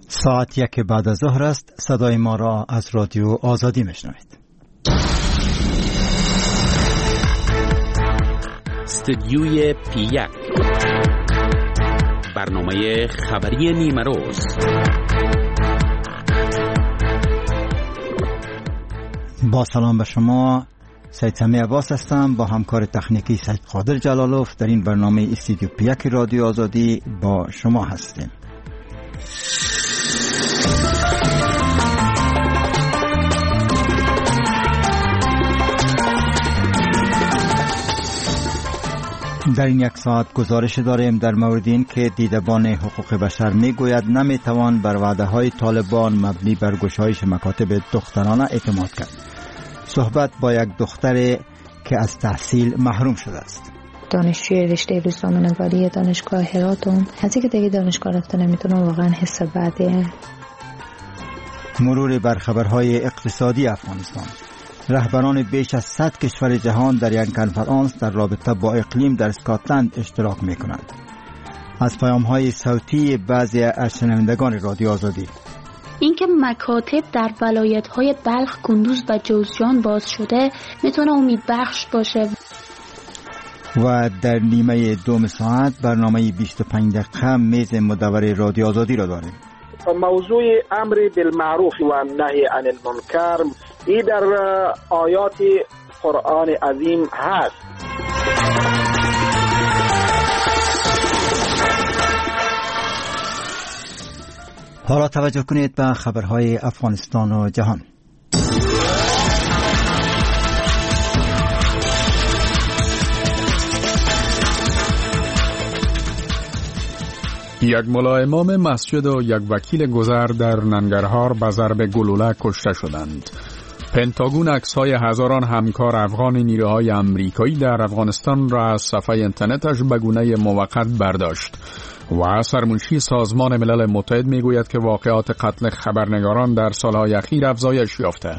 ساعت 1 بعد از ظهر است. صدای ما را از رادیو آزادی میشنوید. استدیوی پی1 برنامه خبری نیمه روز. با سلام به شما، سید سمی عباس هستم. با همکار تکنیکی سید قادر جلالوف در این برنامه استدیو پی1 رادیو آزادی با شما هستیم. در این یک ساعت گزارش داریم در مورد این که دیدبان حقوق بشر میگوید نمیتوان بر وعده‌های طالبان مبنی بر گشایش مکاتب دخترانه اعتماد کرد. صحبت با یک دختر که از تحصیل محروم شده است. دانشجوی رشته روزنامه‌نگاری دانشگاه هراتون، کسی که دیگه دانشگاه رفته نمیتونه، واقعا حس بدیه. مرور بر خبرهای اقتصادی افغانستان. رهبران بیش از 100 کشور جهان در یک کنفرانس در رابطه با اقلیم در اسکاتلند اشتراک می‌کنند. از پیام‌های صوتی بعضی از شنوندگان رادیو آزادی. اینکه مکاتب در ولایت‌های بلخ، کندوز و جوزجان باز شده میتونه امیدبخش باشه. و در نیمه دوم ساعت برنامه 25 دقیقه میز مدور رادیو آزادی را داریم. موضوع امر بالمعروف و نهی عن المنکر این در آیات قرآن عظیم هست. حالا توجه کنید به خبرهای افغانستان و جهان. یک ملا امام مسجد و یک وکیل گذر در ننگرهار به ضرب گلوله کشته شدند. پنتاگون عکس‌های هزاران همکار افغان نیروهای آمریکایی در افغانستان را از صفحه اینترنتش به گونه موقت برداشت و سرمنشی سازمان ملل متحد میگوید که واقعات قتل خبرنگاران در سالهای اخیر افزایش یافته.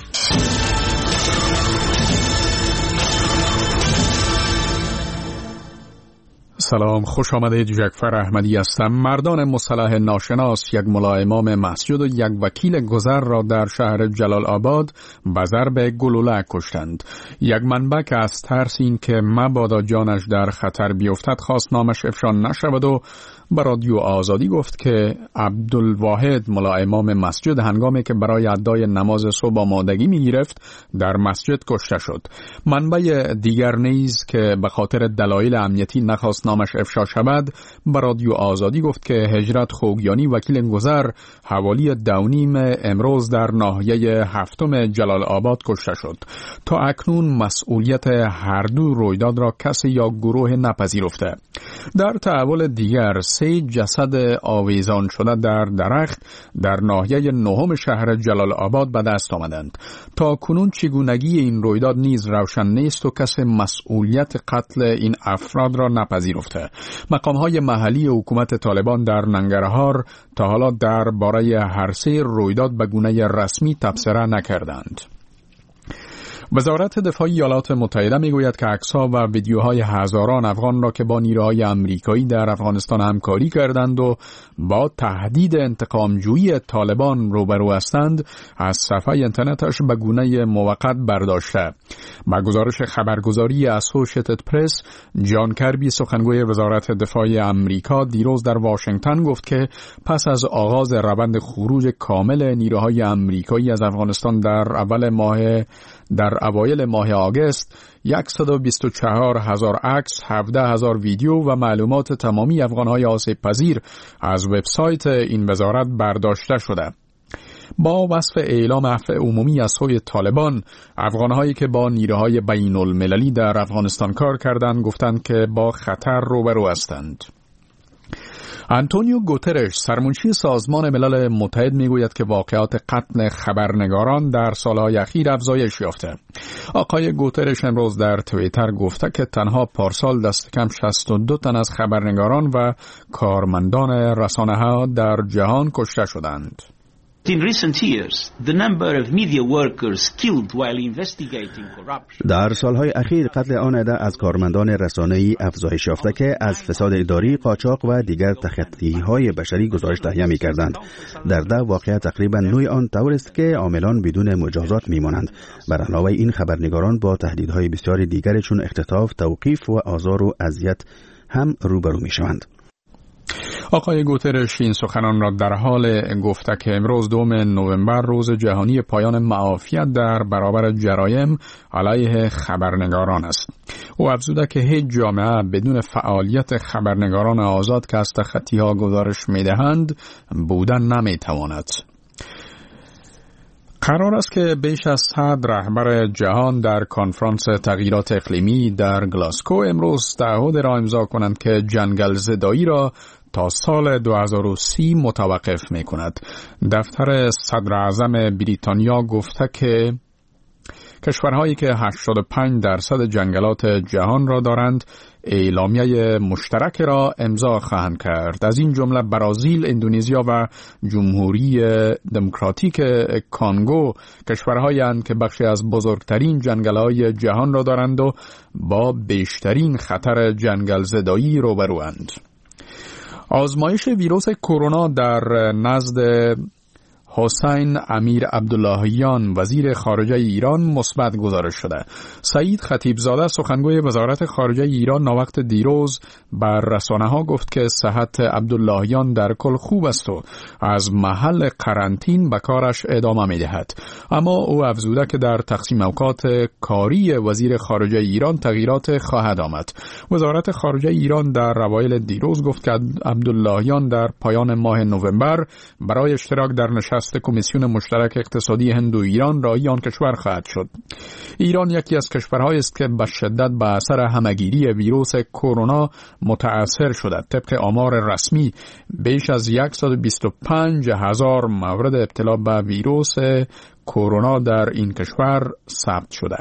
سلام، خوش آمدید. جعفر احمدی هستم. مردان مسلح ناشناس یک ملا امام مسجد و یک وکیل گذر را در شهر جلال آباد به ضرب گلوله کشتند. یک منبع که از ترس این که مبادا جانش در خطر بیفتد خواست نامش افشا نشود و به رادیو آزادی گفت که عبدالواحد ملا امام مسجد هنگامی که برای ادای نماز صبح آمادگی می گرفت در مسجد کشته شد. منبع دیگر نیز که به خاطر دلایل امنیتی نخواست نامش افشا شود به رادیو آزادی گفت که هجرت خوگیانی وکیل گذر حوالی 2:30 امروز در ناحیه 7 جلال آباد کشته شد. تا اکنون مسئولیت هر دو رویداد را کسی یا گروه نپذیرفته. در تحول دیگر 3 جسد آویزان شده در درخت در ناحیه 9 شهر جلال آباد به دست آمدند. تا کنون چگونگی این رویداد نیز روشن نیست و کسی مسئولیت قتل این افراد را نپذیرفته. مقام‌های محلی حکومت طالبان در ننگرهار تا حالا درباره هر 3 رویداد به گونه رسمی تبصره نکردند. وزارت دفاع ایالات متحده میگوید که عکس‌ها و ویدیوهای هزاران افغان را که با نیروهای آمریکایی در افغانستان همکاری کردند و با تهدید انتقام‌جویی طالبان روبرو هستند از صفحه اینترنتش به گونه موقت برداشته. با گزارش خبرگزاری اسوشیتد پرس، جان کربی سخنگوی وزارت دفاع آمریکا دیروز در واشنگتن گفت که پس از آغاز روند خروج کامل نیروهای آمریکایی از افغانستان در اوایل ماه آگوست 124,000 عکس، 17,000 ویدیو و معلومات تمامی افغان‌های آسیب پذیر از وبسایت این وزارت برداشته شده. با وصف اعلام عفو عمومی از سوی طالبان، افغان‌هایی که با نیروهای بین‌المللی در افغانستان کار کردند گفتند که با خطر روبرو هستند. آنتونیو گوترش سرمنشی سازمان ملل متحد میگوید که واقعات قتل خبرنگاران در سالهای اخیر افزایش یافته. آقای گوترش امروز در توییتر گفته که تنها پارسال دست کم 62 تن از خبرنگاران و کارمندان رسانه‌ها در جهان کشته شدند. In recent years, the number of media workers killed while investigating corruption. در سالهای اخیر قتل آن عده از کارمندان رسانه‌ای افزایش یافته که از فساد اداری، قاچاق و دیگر تخطی‌های بشری گزارش تهیه می‌کردند. در ده واقعه تقریبا نوع آن طور است که عاملان بدون مجازات می‌مانند. بر علاوه این خبرنگاران با تهدیدهای بسیار دیگری چون اختطاف، توقیف و آزار و اذیت هم روبرو می‌شوند. آقای گوترش این سخنان را در حال گفته که امروز 2 نوامبر روز جهانی پایان معافیت در برابر جرایم علیه خبرنگاران است. او افزوده که هیچ جامعه بدون فعالیت خبرنگاران آزاد که از تخطی‌ها گزارش می‌دهند بودن نمی‌تواند. قرار است که بیش از 100 رهبر جهان در کنفرانس تغییرات اقلیمی در گلاسکو امروز تعهد را امضا کنند که جنگل زدایی را تا سال 2030 متوقف می کند. دفتر صدر اعظم بریتانیا گفته که کشورهایی که 85% جنگلات جهان را دارند اعلامیه مشترک را امضا خواهند کرد. از این جمله برزیل، اندونزیا و جمهوری دموکراتیک کانگو کشورهایی اند که بخشی از بزرگترین جنگل‌های جهان را دارند و با بیشترین خطر جنگل زدایی روبروند. آزمایش ویروس کرونا در نزد حسین امیر عبداللهیان وزیر خارجه ایران مثبت گزارش شده. سعید خطیبزاده سخنگوی وزارت خارجه ایران ناوقت دیروز بر رسانه‌ها گفت که صحت عبداللهیان در کل خوب است و از محل قرنطین به کارش ادامه می‌دهد. اما او افزوده که در تقسیم اوقات کاری وزیر خارجه ایران تغییرات خواهد آمد. وزارت خارجه ایران در اوایل دیروز گفت که عبداللهیان در پایان ماه نوامبر برای اشتراک در نشست کمیسیون مشترک اقتصادی هند و ایران راهی آن کشور خواهد شد. ایران یکی از کشورهایی است که به شدت به اثر همهگیری ویروس کرونا متأثر شده. طبق آمار رسمی بیش از 125,000 مورد ابتلا به ویروس کرونا در این کشور ثبت شده.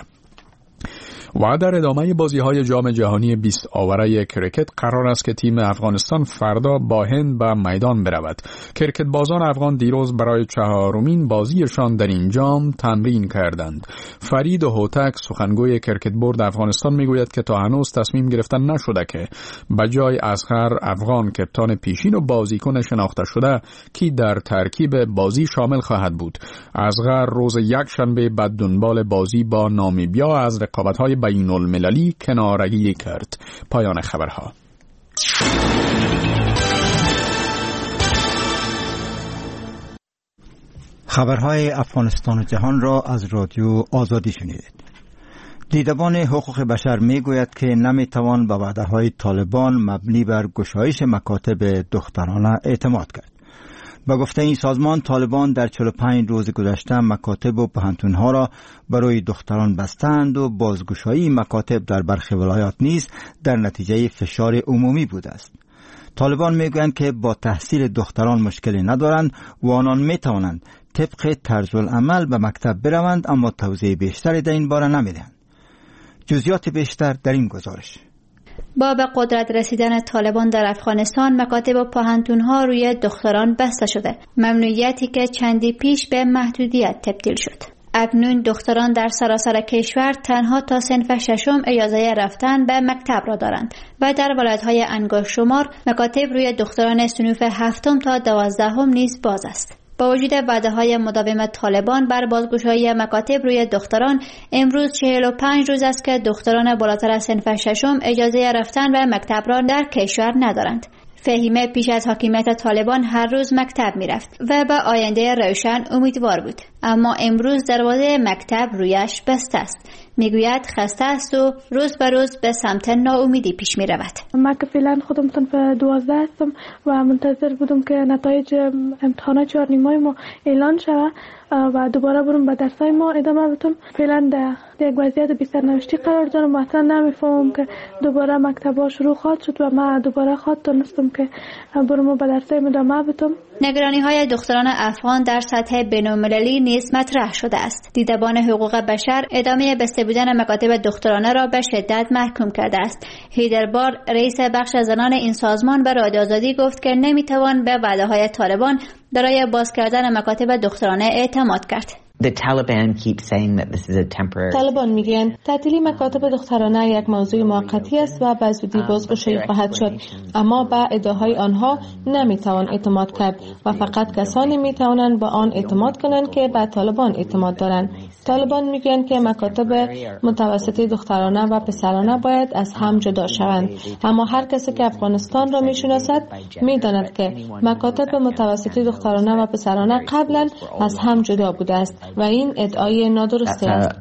و در ادامه بازی‌های جام جهانی 20 آوره کریکت قرار است که تیم افغانستان فردا با هند به میدان برود. کریکت بازان افغان دیروز برای 4مین بازیشان در این جام تمرین کردند. فرید هوتک سخنگوی کریکت بورد افغانستان میگوید که تا هنوز تصمیم گرفتن نشده که بجای اصغر افغان کپتان پیشین و بازیکن شناخته شده کی در ترکیب بازی شامل خواهد بود. اصغر روز یکشنبه بعد دنبال بازی با نامیبیا از رقابت‌های بین المللی کنارگی کرد. پایان خبرها. خبرهای افغانستان و جهان را از رادیو آزادی شنیدید. دیدبان حقوق بشر می گوید که نمی توان به وعده‌های طالبان مبنی بر گشایش مکاتب دخترانه اعتماد کرد. با گفته این سازمان، طالبان در 45 روز گذشته مکاتب و پوهنتون‌ها را برای دختران بستند و بازگشایی مکاتب در برخی ولایات نیز در نتیجه فشار عمومی بوده است. طالبان میگویند که با تحصیل دختران مشکلی ندارند و آنان میتوانند طبق طرز العمل به مکتب بروند، اما توضیح بیشتری در این باره نمیدهند. جزئیات بیشتر در این گزارش. با به قدرت رسیدن طالبان در افغانستان، مکاتب و پوهنتون‌ها روی دختران بسته شده، ممنوعیتی که چندی پیش به محدودیت تبدیل شد. اکنون دختران در سراسر کشور تنها تا صنف 6 اجازه رفتن به مکتب را دارند و در ولایت‌های انگشت شمار مکاتب روی دختران صنوف 7 تا 12 نیز باز است. با وجود وعده‌های مداوم طالبان بر بازگشایی مکاتب روی دختران، امروز 45 روز است که دختران بالاتر از صنف 6 اجازه رفتن به مکتب را در کشور ندارند. فهیمه پیش از حاکمیت طالبان هر روز مکتب میرفت و به آینده روشن امیدوار بود، اما امروز دروازه مکتب رویش بسته است. میگوید خسته است و روز به روز به سمت ناامیدی پیش می رود. من که فعلا خودم صنف 12 هستم و منتظر بودم که نتایج امتحانات 4 نیمه ما اعلان شود و دوباره برم به درسای ما ادامه بدم. فعلا در یک وضعیت بی سرنوشتی قرار دارم و اصلا نمیفهمم که دوباره مکتب‌ها شروع خواهد شد و من دوباره خواهد تونستم که برم به درسای ادامه بدم. نگرانی‌های دختران افغان در سطح بین‌المللی نیز مطرح شده است. دیدبان حقوق بشر ادامه بسته بودن مکاتب دخترانه را به شدت محکوم کرده است. هیدربار رئیس بخش زنان این سازمان به رادیو آزادی گفت که نمیتوان به وعده‌های طالبان برای باز کردن مکاتب دخترانه اعتماد کرد. طالبان میگن تعطیلی مکاتب دخترانه یک موضوع موقتی است و به زودی بازگشایی خواهد شد، اما به ادعاهای آنها نمیتوان اعتماد کرد و فقط کسانی میتوانند به آن اعتماد کنند که به طالبان اعتماد دارند. طالبان میگن که مکاتب متوسطه دخترانه و پسرانه باید از هم جدا شوند، اما هر کسی که افغانستان را میشناسد میداند که مکاتب متوسطه دخترانه و پسرانه قبلا از هم جدا بوده است و این ادعای نادرست است.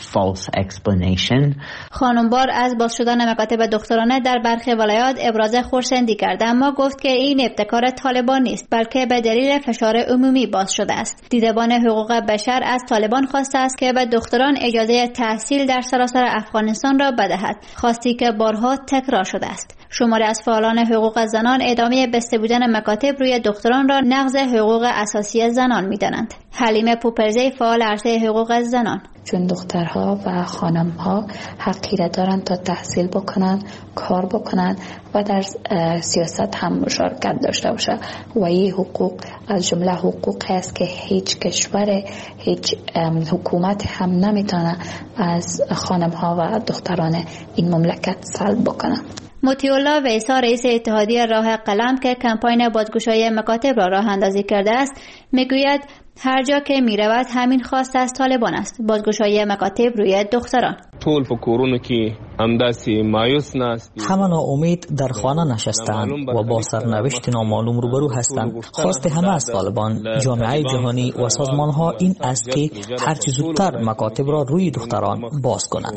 خانمبار از باز شدن مکاتب دخترانه در برخی ولایات ابراز خرسندی کرد، اما گفت که این ابتکار طالبان نیست بلکه به دلیل فشار عمومی باز شده است. دیدبان حقوق بشر از طالبان خواسته است که به دختران اجازه تحصیل در سراسر افغانستان را بدهد، خواستی که بارها تکرار شده است. شماری از فعالان حقوق زنان ادامه بسته بودن مکاتب روی دختران را نقض حقوق اساسی زنان می‌دانند. حلیمه پوپرزی فعال عرصه حقوق زنان: چون دخترها و خانمها حقی را دارند تا تحصیل بکنند، کار بکنند و در سیاست هم مشارکت داشته باشند و این حقوق از جمله حقوقی است که هیچ کشور، هیچ حکومت هم نمیتونه از خانمها و دختران این مملکت سلب بکنه. مطیع الله ویسا رئیس اتحادیه راه قلم که کمپاین بازگشایی مکاتب را راه اندازی کرده است میگوید هر جا که میرود همین خواست از طالبان است، بازگشایی مکاتب روی دختران. ټول په کورونو کې همداسې مایوس ناست، همه ناامید در خانه نشستند و با سرنوشت نامعلوم روبرو هستند. خواست همه از طالبان، جامعه جهانی و سازمانها این است که هر چه زودتر مکاتب را روی دختران باز کنند.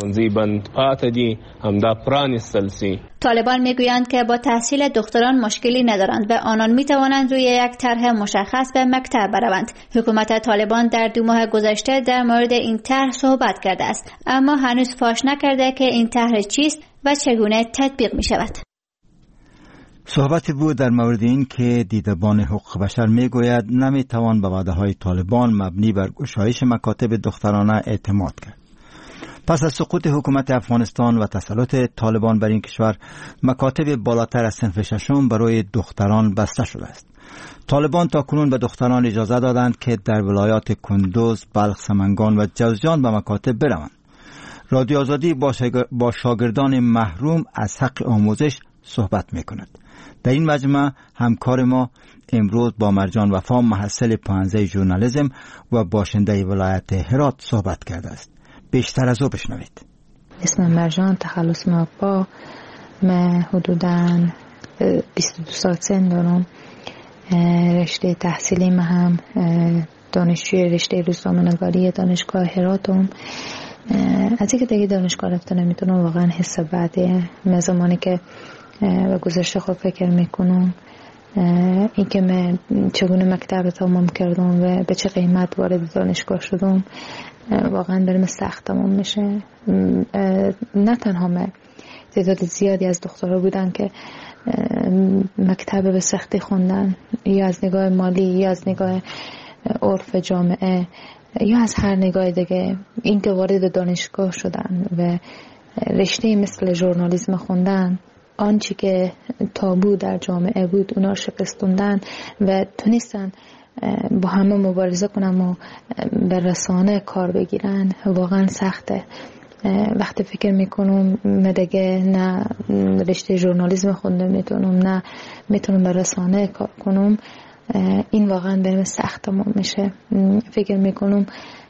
طالبان میگویند که با تحصیل دختران مشکلی ندارند و آنان میتوانند روی یک طرح مشخص به مکتب بروند. حکومت طالبان در 2 ماه گذشته در مورد این طرح صحبت کرده است، اما هنوز فاش نکرده که این طرح چیست و چگونه تطبیق می شود. صحبتی بود در مورد این که دیدبان حقوق بشر می گوید نمی توان به وعده های طالبان مبنی بر گشایش مکاتب دخترانه اعتماد کرد. پس از سقوط حکومت افغانستان و تسلط طالبان بر این کشور، مکاتب بالاتر از صنف ششم برای دختران بسته شده است. طالبان تاکنون به دختران اجازه دادند که در ولایات کندوز، بلخ، سمنگان و جوزجان به مکاتب بروند. رادیو آزادی با شاگردان محروم از حق آموزش صحبت می‌کند. در این مجمع همکار ما امروز با مرجان وفا، محصل پانزه ژورنالیسم و باشنده ولایت هرات صحبت کرده است. بیشتر از او بشنوید. اسم مرجان، تخلص وفا. من حدوداً 22 سال سن دارم. رشته تحصیلی من هم دانشجوی رشته روزنامه‌نگاری دانشگاه هراتم. از اینکه دیگه دانشگاه رفتن نمیتونم، واقعا حس بعده. من زمانی که به گذشته خود فکر میکنم، این که من چگونه مکتب تمام کردم و به چه قیمت وارد دانشگاه شدم، واقعا برام سخت تمام میشه. نه تنها من، تعداد زیادی از دخترها بودن که مکتب به سختی خوندن، یا از نگاه مالی، یا از نگاه عرف جامعه، یا از هر نگاه دیگه. این که وارد دانشگاه شدن و رشته مثل ژورنالیسم خوندن، آنچه که تابو در جامعه بود اونا شکستوندن و تونستن با همه مبارزه کنن و به رسانه کار بگیرن. واقعا سخته. وقتی فکر میکنم من دیگه نه رشته ژورنالیسم خوندم میتونم، نه میتونم به رسانه کار کنم، این واقعا برام سخت تمام میشه. فکر میکنم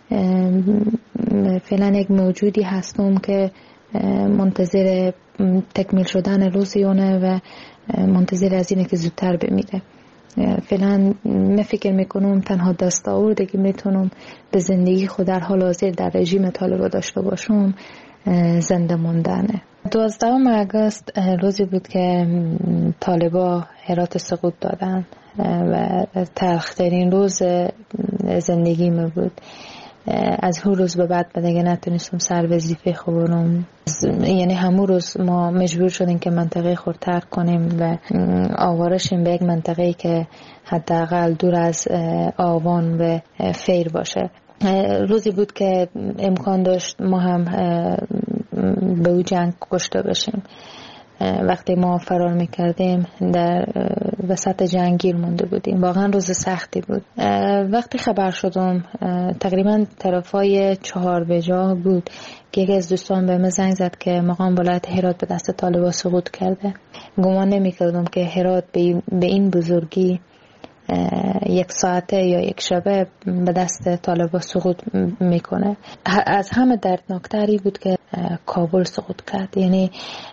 فعلا یک موجودی هستم که منتظر تکمیل شدن روزیونه و منتظر از اینه که زودتر بمیره. فعلا من فکر میکنم تنها دستاوردی که میتونم به زندگی خود در حال حاضر در رژیم طالبان داشته باشم زنده موندنه. 12 آگوست روزی بود که طالبان هرات سقوط دادن و تلخترین روز زندگیم بود. از هر روز به بعد دیگه نتونستم سر وظیفه خودم، یعنی همون روز ما مجبور شدیم که منطقه خود ترک کنیم و آواره شیم به یک منطقه که حداقل دور از آوان و فیر باشه. روزی بود که امکان داشت ما هم به او جنگ کشته بشیم. وقتی ما فرار میکردیم در وسط جنگ گیر مونده بودیم. واقعا روز سختی بود. وقتی خبر شدم تقریبا طرفای 4 بجا بود که یکی از دوستان به من زنگ زد که مقام ولایت هرات به دست طالبان سقوط کرده. گمان نمیکردم که هرات به این بزرگی یک ساعته یا یک شبه به دست طالبان سقوط میکنه. از همه دردناکتری بود که کابل سقوط کرد. یعنی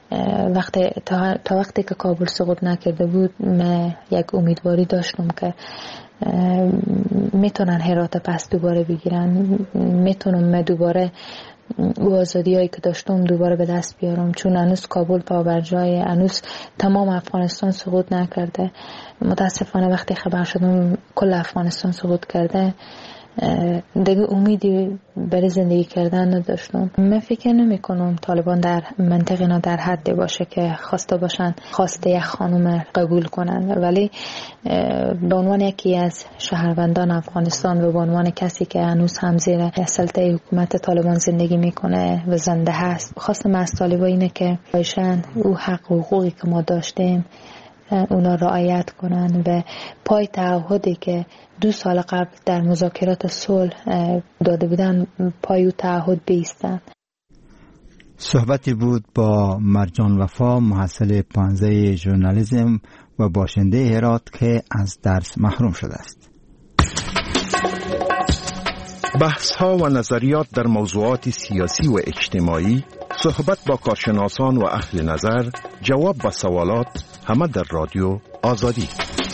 تا وقتی که کابل سقوط نکرده بود من یک امیدواری داشتم که میتونن هرات پس دوباره بگیرن، میتونم دوباره او آزادی هایی که داشتم دوباره به دست بیارم، چون هنوز کابل پابرجای، هنوز تمام افغانستان سقوط نکرده. متاسفانه وقتی خبر شدم کل افغانستان سقوط کرده دیگه امیدی برای زندگی کردن نداشتم. من فکر نمی کنم طالبان در منطقه اینا در حد باشه که خواسته باشن خواسته یک خانم قبول کنن، ولی به عنوان یکی از شهروندان افغانستان و به عنوان کسی که هنوز هم زیر سلطه حکومت طالبان زندگی میکنه و زنده هست، خواستم از طالبان اینه که باشن او حق و حقوقی که ما داشتیم اونا رعایت کنن و پای تعهدی که 2 سال قبل در مذاکرات صلح داده بودن پای او تعهد بایستن. صحبتی بود با مرجان وفا، محصل 15 ژورنالیسم و باشنده هرات که از درس محروم شده است. بحث ها و نظریات در موضوعات سیاسی و اجتماعی، صحبت با کارشناسان و اهل نظر، جواب به سوالات، همه در رادیو آزادی.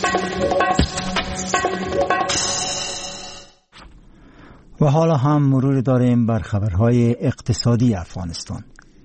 و حالا هم مرور داریم بر خبرهای اقتصادی افغانستان.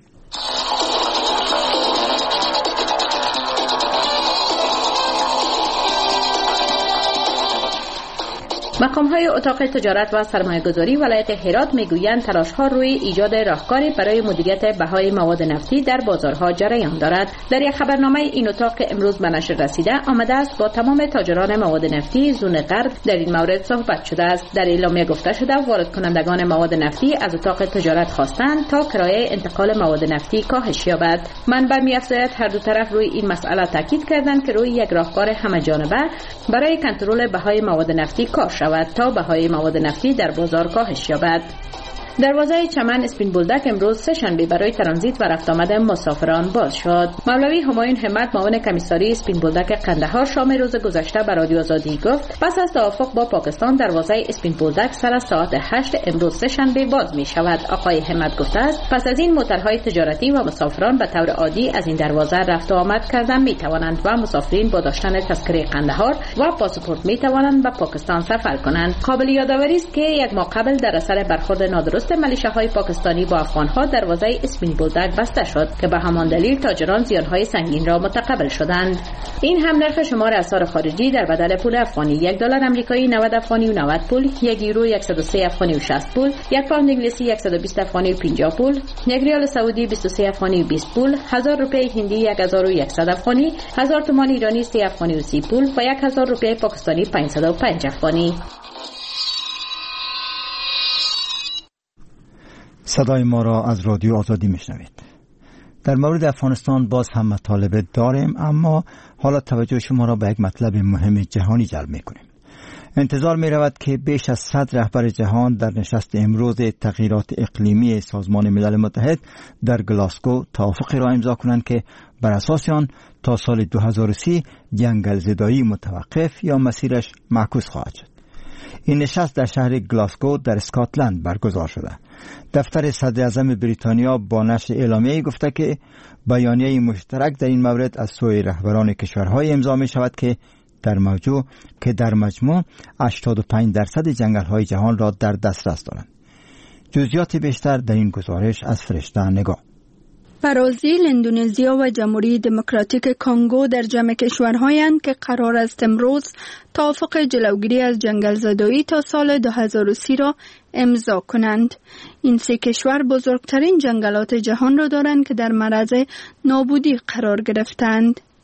مقام‌های اتاق تجارت و سرمایه‌گذاری ولایت هرات می‌گویند تلاش‌ها روی ایجاد راهکاری برای مدیریت بهای مواد نفتی در بازارها جریان دارد. در یک خبرنامه این اتاق که امروز به نشر رسیده آمده است با تمام تاجران مواد نفتی زون غرب در این مورد صحبت شده است. در اعلامیه گفته شده وارد کنندگان مواد نفتی از اتاق تجارت خواستند تا کرایه انتقال مواد نفتی کاهش یابد. منبع می‌افزاید هر دو طرف روی این مسئله تاکید کردند که روی یک راهکار همه‌جانبه برای کنترل بهای مواد نفتی کار شود تا بهای مواد نفتی در بازار کاهش یابد. دروازه چمن اسپین بولدک امروز سه شنبه برای ترانزیت و رفت آمد مسافران باز شد. مولوی همایون همت معاون کمیساری اسپین بولدک قندهار شام روز گذشته به رادیو آزادی گفت پس از توافق با پاکستان دروازه اسپین بولدک سر از ساعت 8 امروز سه شنبه باز می شود. آقای همت گفته است پس از این موترهای تجارتی و مسافران به طور عادی از این دروازه رفت و آمد کردن می توانند و مسافرین با داشتن تذکره قندهار و پاسپورت می توانند به پاکستان سفر کنند. قابل یادآوری است که یک ماه قبل در اثر برخورد نادرست ملیشه‌های پاکستانی با افغان‌ها دروازه اسپین بولدک بسته شد که به همان دلیل تاجران زیان‌های سنگین را متقبل شدند. این هم نرخ شمار اسعار خارجی در بدل پول افغانی: $1 آمریکایی 90 افغانی و 90 پول، $1 یورو 103 افغانی و 60 پول، $1 پوند انگلیسی 120 افغانی و 50 پول، $1 ریال سعودی 23 افغانی و 20 پول، 1000 روپیه هندی 1100 افغانی، 1000 تومان ایرانی 3 افغانی و 30 پول و 1000 روپیه پاکستانی 505 افغانی. صدای ما را از رادیو آزادی میشنوید. در مورد افغانستان باز هم مطالب داریم، اما حالا توجه شما را به یک مطلب مهم جهانی جلب میکنیم. انتظار می رود که بیش از 100 رهبر جهان در نشست امروز تغییرات اقلیمی سازمان ملل متحد در گلاسگو توافقی را امضا کنند که بر اساس آن تا سال 2030 جنگل زدایی متوقف یا مسیرش معکوس خواهد شد. این نشست در شهر گلاسگو در اسکاتلند برگزار شده. دفتر صدر اعظم بریتانیا با نشر اعلامیه‌ای گفته که بیانیه مشترک در این مورد از سوی رهبران کشورهای امضا می شود که در مجموع 85% جنگل‌های جهان را در دسترس دارند. جزئیات بیشتر در این گزارش از فرشته نگاه. برازیل، اندونزیا و جمهوری دموکراتیک کنگو در جمع کشورهایند که قرار است امروز توافق جلوگیری از جنگل زدایی تا سال 2030 را امضا کنند. این سه کشور بزرگترین جنگلات جهان را دارند که در معرض نابودی قرار گرفتند.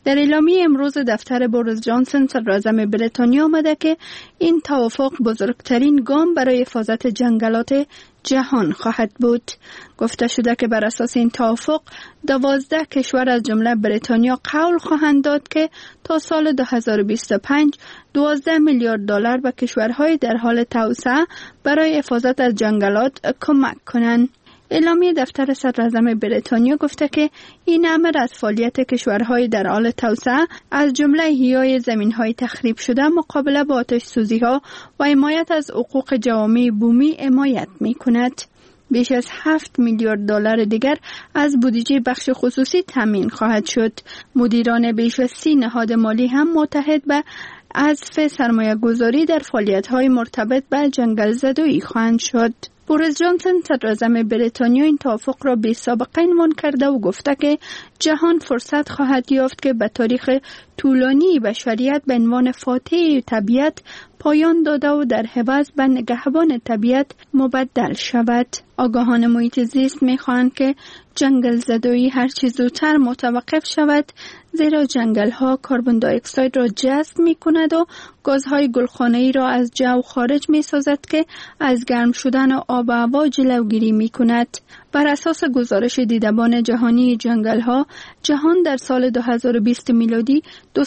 در اعلامیه امروز دفتر بوریس جانسون صدراعظم بریتانیا آمده که این توافق بزرگترین گام برای حفاظت جنگلات جهان خواهد بود. گفته شده که بر اساس این توافق 12 کشور از جمله بریتانیا قول خواهند داد که تا سال 2025 12 میلیارد دلار به کشورهای در حال توسعه برای حفاظت از جنگلات کمک کنند. اعلامیه دفتر صدراعظم بریتانیا گفته که این امر از فعالیت کشورهای در حال توسعه از جمله احیای زمین‌های تخریب شده مقابله با آتش سوزی‌ها و حمایت از حقوق جوامع بومی حمایت می‌کند. بیش از 7 میلیارد دلار دیگر از بودجه بخش خصوصی تامین خواهد شد. مدیران بیش از 30 نهاد مالی هم متحد به حذف سرمایه‌گذاری در فعالیت‌های مرتبط به جنگل زدایی خواهند شد. بوریس جانسون صدراعظم بریتانیا این توافق را بی سابقه عنوان کرده و گفته که جهان فرصت خواهد یافت که به تاریخ طولانی بشریت به عنوان فاتح طبیعت پایان داده و در عوض به نگهبان طبیعت مبدل شود. آگاهان محیط زیست می‌خواهند که جنگل زدایی هر چه زودتر متوقف شود، زیرا جنگل‌ها کربن دی اکساید را جذب می‌کند و گازهای گلخانه‌ای را از جو خارج می‌سازد که از گرم شدن آب و هوا جلوگیری می‌کند. بر اساس گزارش دیدبان جهانی جنگل‌ها، جهان در سال 2020 میلادی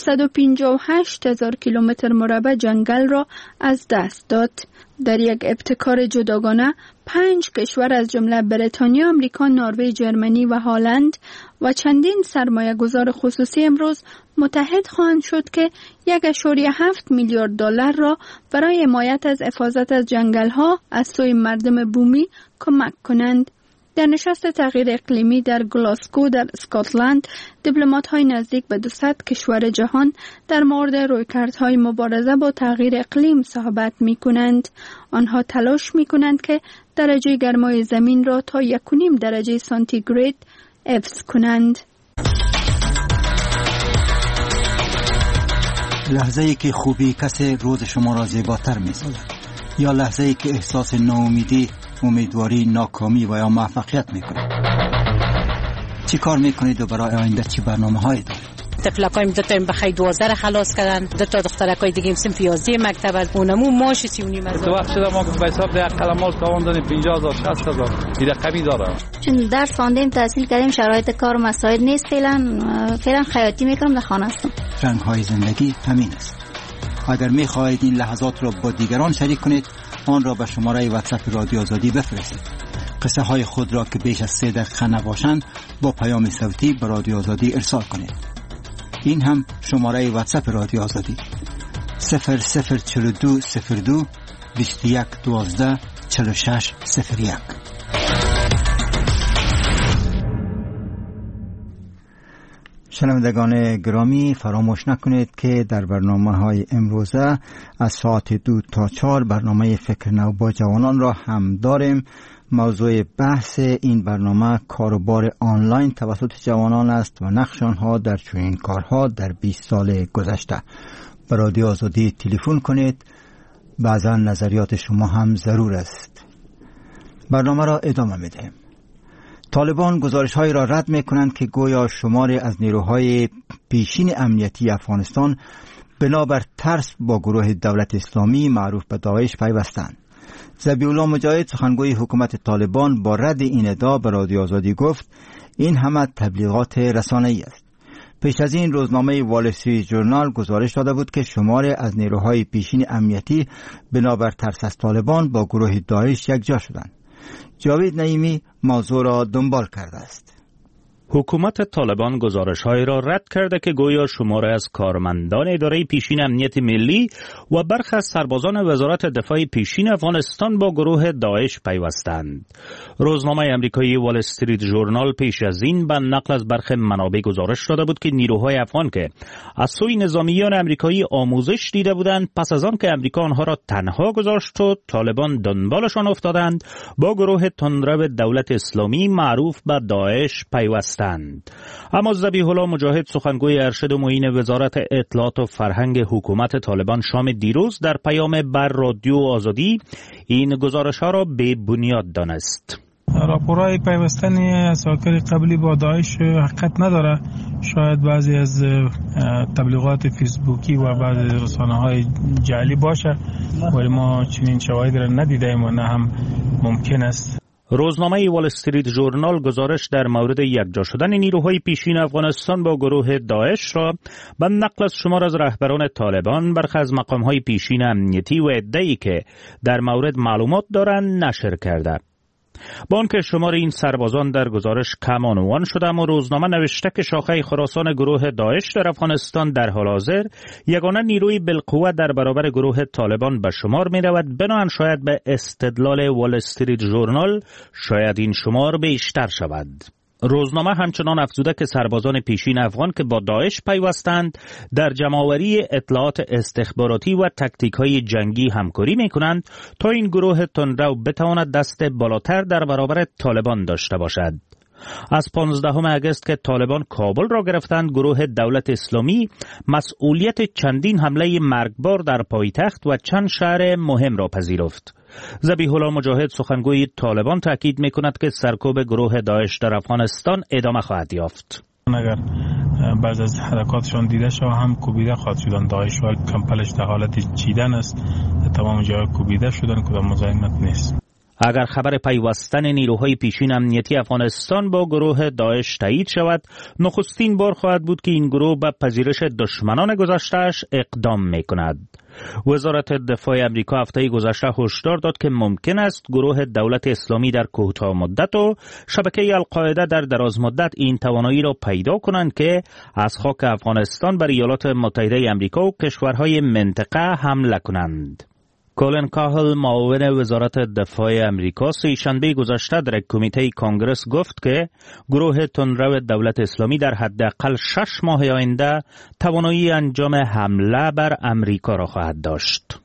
258,000 کیلومتر مربع جنگل را از دست داد. در یک ابتکار جداگانه 5 کشور از جمله بریتانیا، آمریکا، نروژ، جرمنی و هلند و چندین سرمایه گذار خصوصی امروز متحد خواهند شد که 1.7 میلیارد دلار را برای حمایت از حفاظت از جنگل‌ها از سوی مردم بومی کمک کنند. در نشست تغییر اقلیمی در گلاسکو در اسکاتلند، دیپلمات‌های نزدیک به 200 کشور جهان در مورد رویکردهای مبارزه با تغییر اقلیم صحبت می‌کنند. آنها تلاش می‌کنند که درجه گرمای زمین را تا 1.5 درجه سانتیگراد حفظ کنند. لحظه‌ای که خوبی کسی روز شما را زیباتر می‌سازد، یا لحظه‌ای که احساس ناامیدی، امیدواری، ناکامی و یا موفقیت میکنید. چی کار میکنید و برای آینده چی برنامه‌هایی دارید؟ طفلکایم 2 تا بخای 12 را خلاص کردن، 2 تا دخترکای دیگه صنف 11 مکتب از اونمو ماش 3.5 تو وقت شده ما به حساب ده قلمال تاوان دادیم 50,000 60,000 این رقمی داره. چون درس خواندیم، تحصیل کردیم، شرایط کار مساعد نیست، فعلا خیاطی میکنم، در خانه هستم. رنگ‌های زندگی همین است. اگر می‌خواهید این لحظات را با دیگران شریک کنید، آن را به شماره واتساپ رادیو آزادی بفرستید. قصه های خود را که بیش از 3 دقیقه نباشند با پیام صوتی به رادیو آزادی ارسال کنید. این هم شماره واتساپ رادیو آزادی 0042 02 21 12 46 01. شنوندگان گرامی، فراموش نکنید که در برنامه‌های امروزه از ساعت 2 تا 4 برنامه فکر نو با جوانان را هم داریم. موضوع بحث این برنامه کاروبار آنلاین توسط جوانان است و نقش آنها در چنین کارها در 20 سال گذشته. به رادیو آزادی تلفن کنید، بعضا نظریات شما هم ضرور است. برنامه را ادامه می‌دهیم. طالبان گزارش‌هایی را رد می‌کنند که گویا شماری از نیروهای پیشین امنیتی افغانستان بنابر ترس با گروه دولت اسلامی معروف به داعش پیوستند. ذبیح الله مجاهد، سخنگوی حکومت طالبان، با رد این ادعا به رادیو آزادی گفت این همه تبلیغات رسانه‌ای است. پیش از این روزنامه وال استریت ژورنال گزارش داده بود که شماری از نیروهای پیشین امنیتی بنابر ترس از طالبان با گروه داعش یکجا شدند. جاوید نعیمی موضوع را دنبال کرده است. حکومت طالبان گزارش‌هایی را رد کرده که گویا شماری از کارمندان اداره پیشین امنیت ملی و برخی از سربازان وزارت دفاع پیشین افغانستان با گروه داعش پیوستند. روزنامه آمریکایی وال استریت ژورنال پیش از این به نقل از برخی منابع گزارش داده بود که نیروهای افغان که از سوی نظامیان آمریکایی آموزش دیده بودند، پس از آن که آمریکا آنها را تنها گذاشت و طالبان دنبالشان افتادند، با گروه تندرو دولت اسلامی معروف به داعش پیوستند. اما ذبیح الله مجاهد، سخنگوی ارشد و معین وزارت اطلاعات و فرهنگ حکومت طالبان، شام دیروز در پیام بر رادیو آزادی این گزارش‌ها را بی بنیاد دانست. راپورهای پیوستن اساکر قبلی با داعش حقیقت نداره. شاید بعضی از تبلیغات فیسبوکی و بعضی رسانه‌های جعلی باشه، ولی ما چنین شواهدی را ندیدیم و نه هم ممکن است. روزنامه وال استریت ژورنال گزارش در مورد یکجا شدن نیروهای پیشین افغانستان با گروه داعش را به نقل از شمار از رهبران طالبان، برخی از مقامهای پیشین امنیتی و عده‌ای که در مورد معلومات دارند نشر کرده. با آنکه شمار این سربازان در گزارش کم عنوان شده، اما روزنامه نوشته که شاخه خراسان گروه داعش در افغانستان در حال حاضر یگانه نیروی بالقوه در برابر گروه طالبان به شمار می رود. بنابراین شاید به استدلال وال استریت ژورنال شاید این شمار بیشتر شود. روزنامه همچنان افزوده که سربازان پیشین افغان که با داعش پیوستند در جمع‌آوری اطلاعات استخباراتی و تاکتیک‌های جنگی همکاری می‌کنند تا این گروه تندرو بتواند دست بالاتر در برابر طالبان داشته باشد. از 15 اگست که طالبان کابل را گرفتند، گروه دولت اسلامی مسئولیت چندین حمله مرگبار در پایتخت و چند شهر مهم را پذیرفت. ذبیح الله مجاهد سخنگوی طالبان تاکید می‌کند که سرکوب گروه داعش در افغانستان ادامه خواهد یافت. اگر بعض از حرکاتشان دیده شود هم کوبیده خواهد شدن. داعش و کمپلش در حالت چیدن است، تمام جای کوبیده شدن، کدام مزاحمت نیست. اگر خبر پیوستن نیروهای پیشین امنیتی افغانستان با گروه داعش تایید شود، نخستین بار خواهد بود که این گروه به پذیرش دشمنان گذشته‌اش اقدام می‌کند. وزارت دفاع امریکا هفته گذشته هشدار داد که ممکن است گروه دولت اسلامی در کوتاه مدت و شبکه القاعده در دراز مدت این توانایی را پیدا کنند که از خاک افغانستان بر ایالات متحده امریکا و کشورهای منطقه حمله کنند. کولن کاهل معاون وزارت دفاع امریکا سه‌شنبه گذشته در کمیته کانگرس گفت که گروه تندرو دولت اسلامی در حداقل 6 ماه آینده توانایی انجام حمله بر امریکا را خواهد داشت.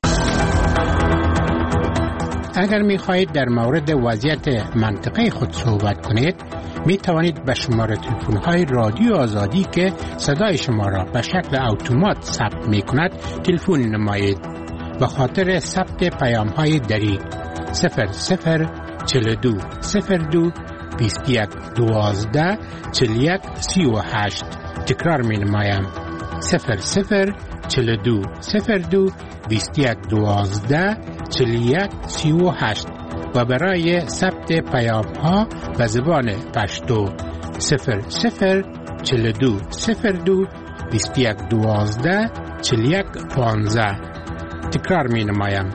اگر می‌خواهید در مورد وضعیت منطقه خود صحبت کنید، می توانید به شماره تلفن‌های رادیو آزادی که صدای شما را به شکل اتومات ثبت می‌کند تلفن نمایید. به خاطر ثبت پیام‌های دری 0042 02 21 12 41 38. تکرار می‌نمایم 0042 02 21 12 41 38 و برای ثبت پیام‌ها به زبان پشتو 0042 02 21 12 41 15. تکرار می نمایم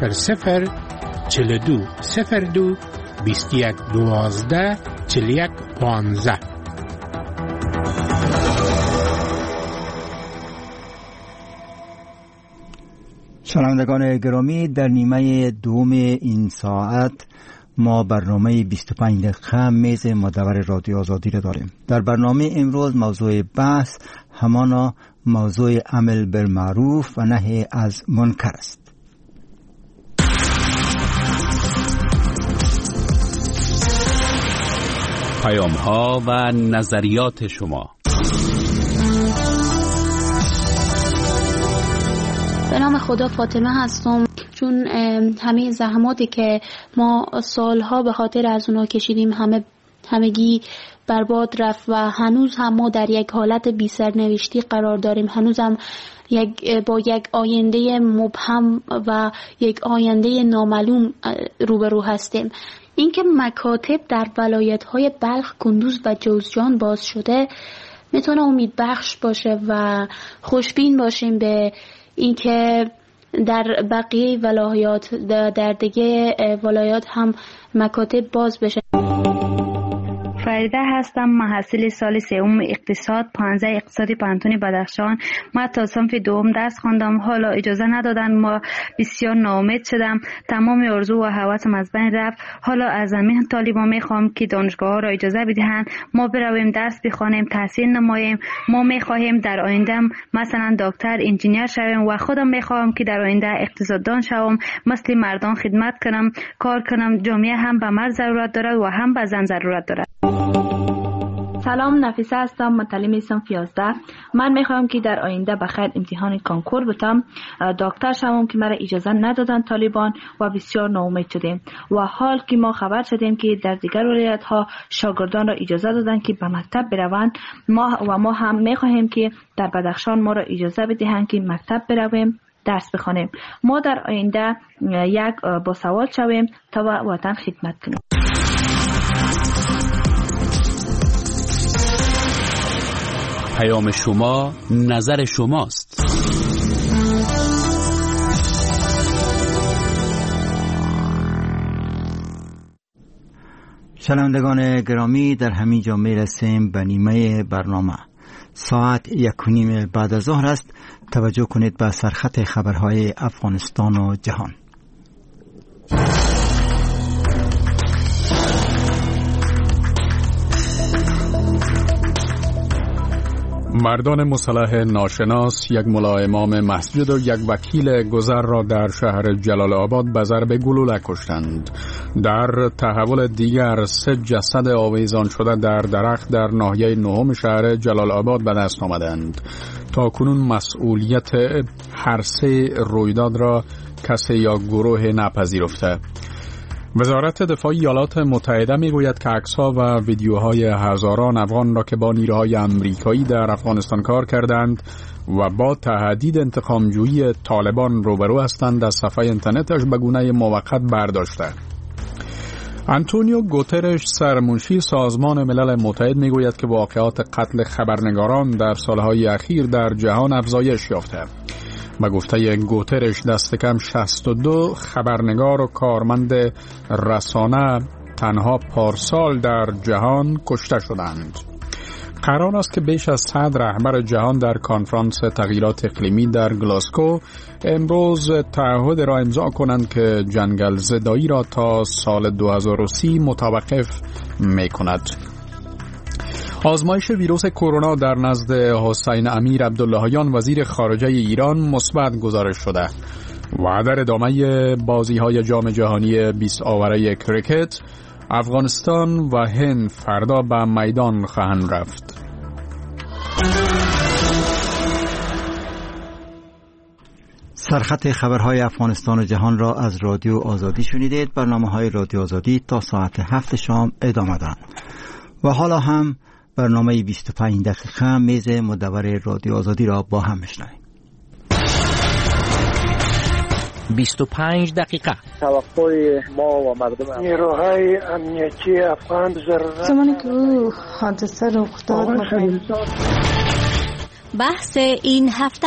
0042 02 21 12 41 15. شنوندگان گرامی، در نیمه دوم این ساعت ما برنامه 25 دقیقه میز مدور رادیو آزادی را داریم. در برنامه امروز موضوع بحث همانا موضوع عمل بالمعروف و نهی از منکر است. پیام‌ها و نظریات شما. به نام خدا، فاطمه هستم. چون همه زحماتی که ما سالها به خاطر از اونا کشیدیم همگی برباد رفت و هنوز هم ما در یک حالت بی سرنوشتی قرار داریم. هنوز هم با یک آینده مبهم و یک آینده نامعلوم روبرو هستیم. اینکه مکاتب در ولایت‌های بلخ، کندوز و جوزجان باز شده میتونه امید بخش باشه و خوشبین باشیم به اینکه در بقیه ولایات، در دیگه ولایات هم مکاتب باز بشه. فریده هستم، محصل سال سوم اقتصاد، 15 اقتصادی پانتون بدخشان. ما تا صنف دوم درس خواندم، حالا اجازه ندادن، ما بسیار ناامید شدم، تمام آرزو و هوسم از بین رفت. حالا از همین طالبان میخوام که دانشگاه ها را اجازه بدهند ما برویم درس بخوانیم، تحصیل نماییم. ما میخواهیم در آینده مثلا دکتر، انجینیر شویم و خودم میخوام که در آینده اقتصاددان شوم، مثل مردان خدمت کنم، کار کنم. جامعه هم به مرد ضرورت دارد و هم به زن ضرورت دارد. سلام، نفیسه هستم، متعلم صنف 11. من میخوام که در آینده بخیر امتحان کانکور بتم، دکتر شوم که مرا اجازه ندادن طالبان و بسیار ناامید شدیم و حال که ما خبر شدیم که در دیگر ولایت ها شاگردان را اجازه دادن که به مکتب بروند. ما هم میخواهیم که در بدخشان ما را اجازه بدهند که مکتب برویم، درس بخوانیم. ما در آینده یک با سوال شویم تا وطن خدمت کنیم. پیام شما نظر شماست. شنوندگان گرامی، در همین جا میرسیم به نیمه برنامه. ساعت 1:30 بعد از ظهر است. توجه کنید به سرخط خبرهای افغانستان و جهان. مردان مسلح ناشناس یک ملا امام مسجد و یک وکیل گذر را در شهر جلال آباد به ضرب گلوله کشتند. در تحول دیگر 3 جسد آویزان شده در درخت در ناحیه 9 شهر جلال آباد به دست آمدند. تا کنون مسئولیت هر 3 رویداد را کسی یا گروه نپذیرفته. وزارت دفاع ایالات متحده میگوید که عکس‌ها و ویدیوهای هزاران افغان را که با نیروهای آمریکایی در افغانستان کار کردند و با تهدید انتقامجویی طالبان روبرو هستند از صفحه اینترنتش به گونه موقت برداشته. آنتونیو گوترش سرمنشی سازمان ملل متحد میگوید که واقعات قتل خبرنگاران در سالهای اخیر در جهان افزایش یافته. به گفته گوترش دست کم 62 خبرنگار و کارمند رسانه تنها پارسال در جهان کشته شدند. قرار است که بیش از 100 رهبر جهان در کنفرانس تغییرات اقلیمی در گلاسکو امروز تعهد را امضا کنند که جنگل زدایی را تا سال 2030 متوقف می کند. آزمایش ویروس کرونا در نزد حسین امیر عبداللهیان وزیر خارجه ایران مثبت گزارش شده و در ادامه بازی‌های جام جهانی 20 آوره کریکت افغانستان و هند فردا به میدان خواهند رفت. سرخط خبرهای افغانستان و جهان را از رادیو آزادی شنیدید. برنامه‌های رادیو آزادی تا ساعت 7 شام ادامه دارند. و حالا هم برنامه 25 دقیقه میز مدور رادیو آزادی را با هم میشنویم. 25 دقیقه توقع ما و مردم نیروهای امنیتی افغان زمانی که حادثه رخ داد بحث این هفته.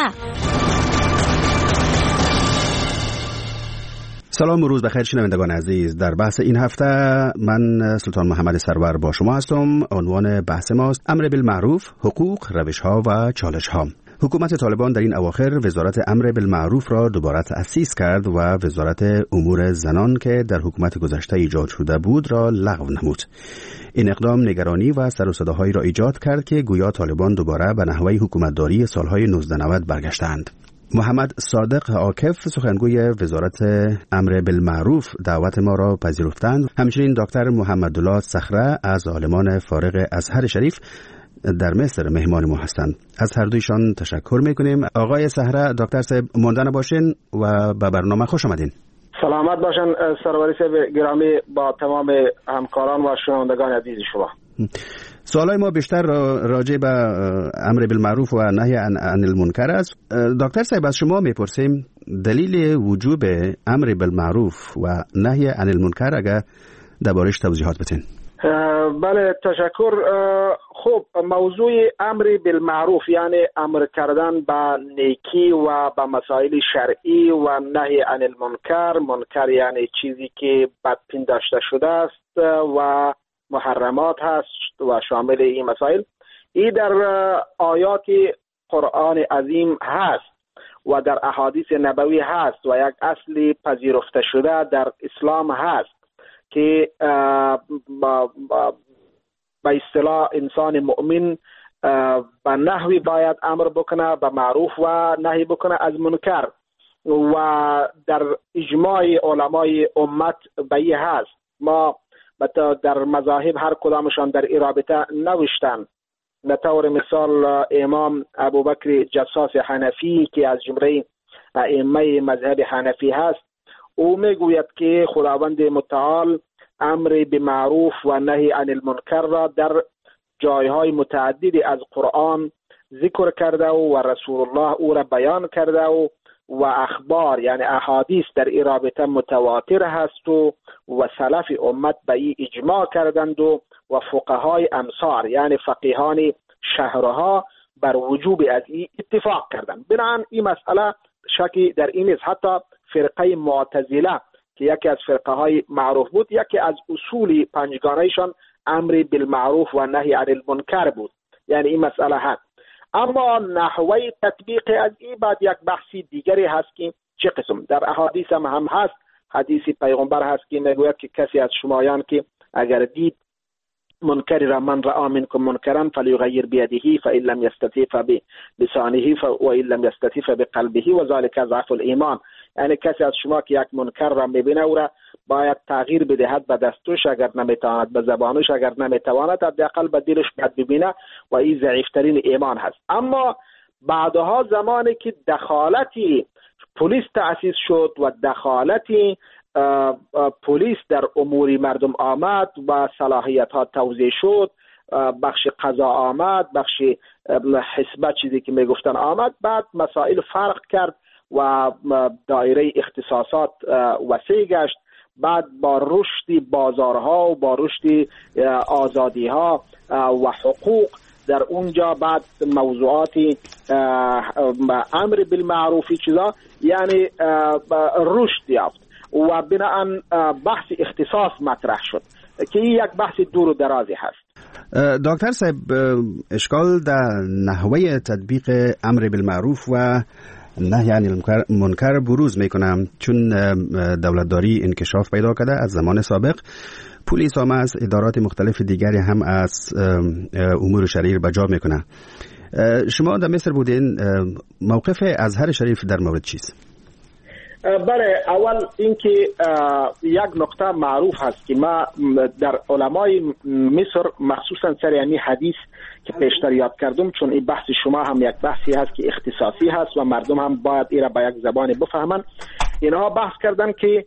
سلام و روز بخیر شنوندگان عزیز. در بحث این هفته من سلطان محمد سرور با شما هستم. عنوان بحث ماست امر بالمعروف، حقوق، روش‌ها و چالش‌ها. حکومت طالبان در این اواخر وزارت امر بالمعروف را دوباره تأسیس کرد و وزارت امور زنان که در حکومت گذشته ایجاد شده بود را لغو نمود. این اقدام نگرانی و سر و صداهایی را ایجاد کرد که گویا طالبان دوباره به نحوه حکومتداری سالهای 1990 برگشتند. محمد صادق عاکف سخنگوی وزارت امر بالمعروف دعوت ما را پذیرفتند. همچنین دکتر محمدالله صخره از عالمان فارغ ازهر شریف در مصر مهمان ما هستند. از هر دویشان تشکر میکنیم. آقای صخره، دکتر صاحب ماندن باشین و به برنامه خوش آمدین. سلامت باشن سروری صاحب گرامی با تمام همکاران و شنوندگان عزیز شما. سوالای ما بیشتر راجع به امر بالمعروف و نهی عن المنکر است. دکتر صاحب از شما میپرسیم دلیل وجوب امر بالمعروف و نهی عن المنکر اگر دربارش توضیحات بدین. بله تشکر. خب موضوع امر بالمعروف یعنی امر کردن به نیکی و به مسائل شرعی و نهی عن المنکر، منکر یعنی چیزی که بدپنداشته شده است و محرمات هست و شامل این مسائل، این در آیات قرآن عظیم هست و در احادیث نبوی هست و یک اصل پذیرفته شده در اسلام هست که به اصطلاح انسان مؤمن به نحوی باید امر بکنه به معروف و نهی بکنه از منکر و در اجماع علمای امت به این هست. ما در مذاهب هر کدامشان در این رابطه نوشتن. به طور مثال امام ابوبکر جساس حنفی که از جمله ائمه مذهب حنفی هست، او میگوید که خداوند متعال امر به معروف و نهی عن المنکر را در جایهای متعددی از قرآن ذکر کرده و رسول الله او را بیان کرده و اخبار یعنی احادیث در این رابطه متواتر هست و سلف امت به این اجماع کردند و فقهای امصار یعنی فقیهان شهرها بر وجوب از این اتفاق کردند. بنابراین این مسئله شکی در این نیست. حتی فرقه معتزله که یکی از فرقه های معروف بود، یکی از اصول پنجگانهشان امر بالمعروف و نهی عن المنکر بود، یعنی این مسئله هست. اما نحوه تطبیق از این بعد یک بحثی دیگری هست که چه قسم. در احادیث هم هست، حدیث پیغمبر هست که میگوید که کسی از شمایان که اگر دید منکری را من رأى منکم منکرا فلیغیر بیده فإن لم یستطع فبلسانه وإن لم یستطع فبقلبه وذلك ضعف الایمان، یعنی کسی از شما که یک منکر را میبینه او را باید تغییر بدهد به دستش، اگر نمیتواند به زبانش، اگر نمیتواند حداقل به دلش ببینه و این ضعیفترین ایمان هست. اما بعدها زمانی که دخالتی پلیس تأسیس شد و دخالتی پلیس در امور مردم آمد و صلاحیت ها توزیع شد، بخش قضا آمد، بخش حسبه چیزی که میگفتن آمد، بعد مسائل فرق کرد و دایره اختصاصات وسیع گشت. بعد با رشد بازارها و با رشد آزادی ها و حقوق در اونجا بعد موضوعات امر بالمعروفی چیزا یعنی رشد یافت و بناهن بحث اختصاص مطرح شد که این یک بحث دور و درازی هست. دکتر صاحب، اشکال در نحوه تطبیق امر بالمعروف و نهی عن المنکر بروز میکنم، چون دولتداری انکشاف پیدا کرده از زمان سابق. پلیس هم از ادارات مختلف دیگری هم از امور شرعی بجا میکنه. شما در مصر بودین، موقف ازهر شریف در مورد چیست؟ بله، اول اینکه یک نقطه معروف هست که ما در علمای مصر مخصوصا سر یعنی حدیث که پیشتر یاد کردم، چون این بحث شما هم یک بحثی هست که اختصاصی هست و مردم هم باید ایره با یک زبان بفهمن. اینها بحث کردن که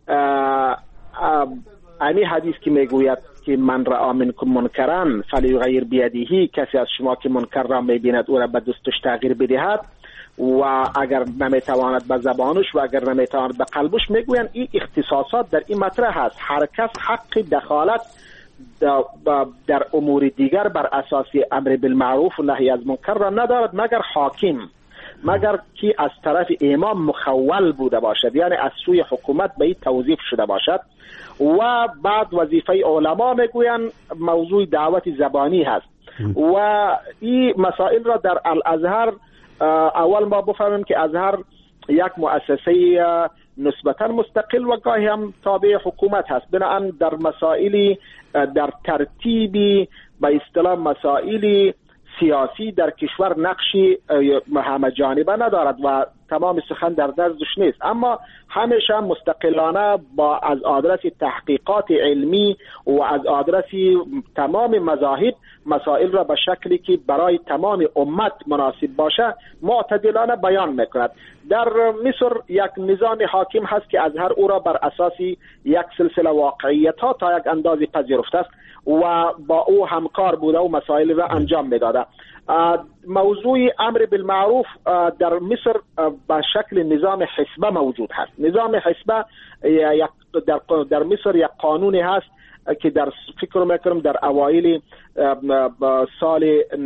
یعنی حدیث که میگوید که من رأى منکم منکرا فلیغیر بیده، کسی از شما که منکر را میبیند او را به دستش تغییر بدهد و اگر نمیتواند به زبانش و اگر نمیتواند به قلبش، میگوین این اختصاصات در این مطرح هست. هر کس حق دخالت در امور دیگر بر اساس امر بالمعروف و نهی از منکر را ندارد مگر حاکم، مگر که از طرف امام مخول بوده باشد، یعنی از سوی حکومت به این توظیف شده باشد. و بعد وظیفه علما میگوین موضوع دعوت زبانی هست و این مسائل را در الازهر اول ما بفهمیم که ازهر یک مؤسسه نسبتا مستقل و گاهی هم تابع حکومت هست. بنابراین در مسائلی در ترتیبی به اصطلاح مسائلی سیاسی در کشور نقشی همه جانبه ندارد و تمام سخن در دستش نیست، اما همیشه مستقلانه با از آدرس تحقیقات علمی و از آدرس تمام مذاهب مسائل را به شکلی که برای تمام امت مناسب باشه معتدلانه بیان میکند. در مصر یک نظام حاکم هست که ازهر او را بر اساس یک سلسله واقعیت ها تا یک اندازی پذیرفته است و با او همکار بوده و مسائل را انجام میداده. موضوع امر بالمعروف در مصر به شکل نظام حسبه موجود هست. نظام حسبه در مصر یک قانونی هست که در فکر میکنم در اوایل سال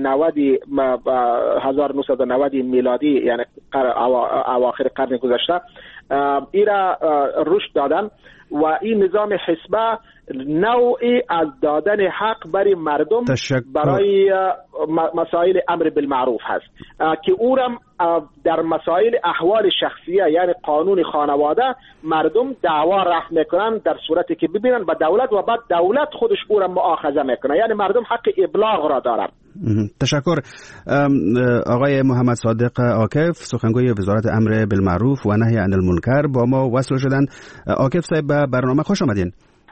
1990 میلادی، یعنی اواخر قرن گذشته، ایرا رشد دادن و این نظام حسبه نوعی از دادن حق برای مردم برای مسائل امر بالمعروف هست که او را در مسائل احوال شخصیه یعنی قانون خانواده مردم دعوا رفع میکنن در صورتی که ببینن به دولت و بعد دولت خودش او را مؤاخذه میکنه، یعنی مردم حق ابلاغ را دارن. تشکر. آقای محمد صادق عاکف، سخنگوی وزارت امر بالمعروف و نهی عن المنکر با ما وصل شدن. عاکف صاحب، به برنامه خوش آمدین.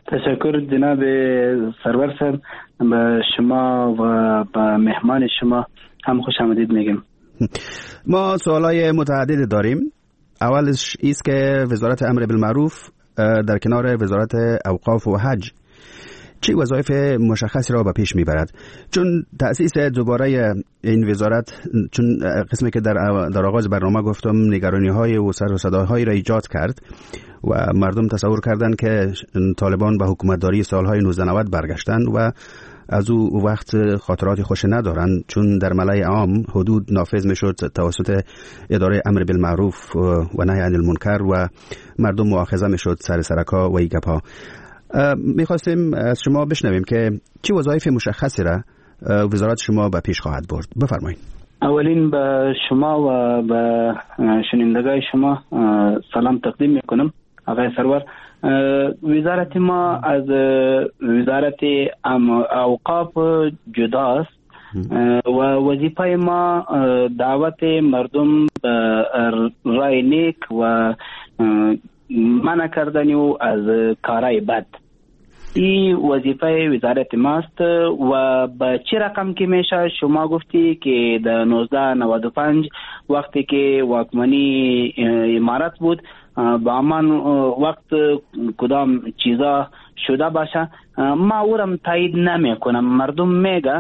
تشکر جناب سرور صاحب، به شما و به مهمان شما هم خوش آمدید میگم. ما سوالای متعدد داریم. اولش ایست که وزارت امر بالمعروف در کنار وزارت اوقاف و حج چه وظایف مشخصی را به پیش میبرد؟ چون تأسیس دوباره این وزارت، چون قسمی که در آغاز برنامه گفتم نگرانی های و سر و صداهایی را ایجاد کرد و مردم تصور کردند که طالبان به حکومتداری سالهای 1990 برگشتند و از او وقت خاطرات خوش ندارند، چون در ملأ عام حدود نافذ میشد توسط اداره امر بالمعروف و نهی عن المنکر و مردم مؤاخذه میشد سر سرکا و ایگپا. میخواستیم از شما بشنویم که چه وظایف مشخصی را وزارت شما به پیش خواهد برد. بفرمایید. اولین به شما و به شنوندگان شما سلام تقدیم میکنم. آقای سرور، وزارت ما از وزارت اوقاف جداست و وظیفه ما دعوت مردم به رای نیک و منع کردن او از کارهای بد. این وظیفه وزارت ماست و به چه رقم که میشه شما گفتی که در 1995 وقتی که واکمنی امارت بود با همان وقت کدام چیزا شده باشه ما اورم تایید نمی کنم. مردم میگه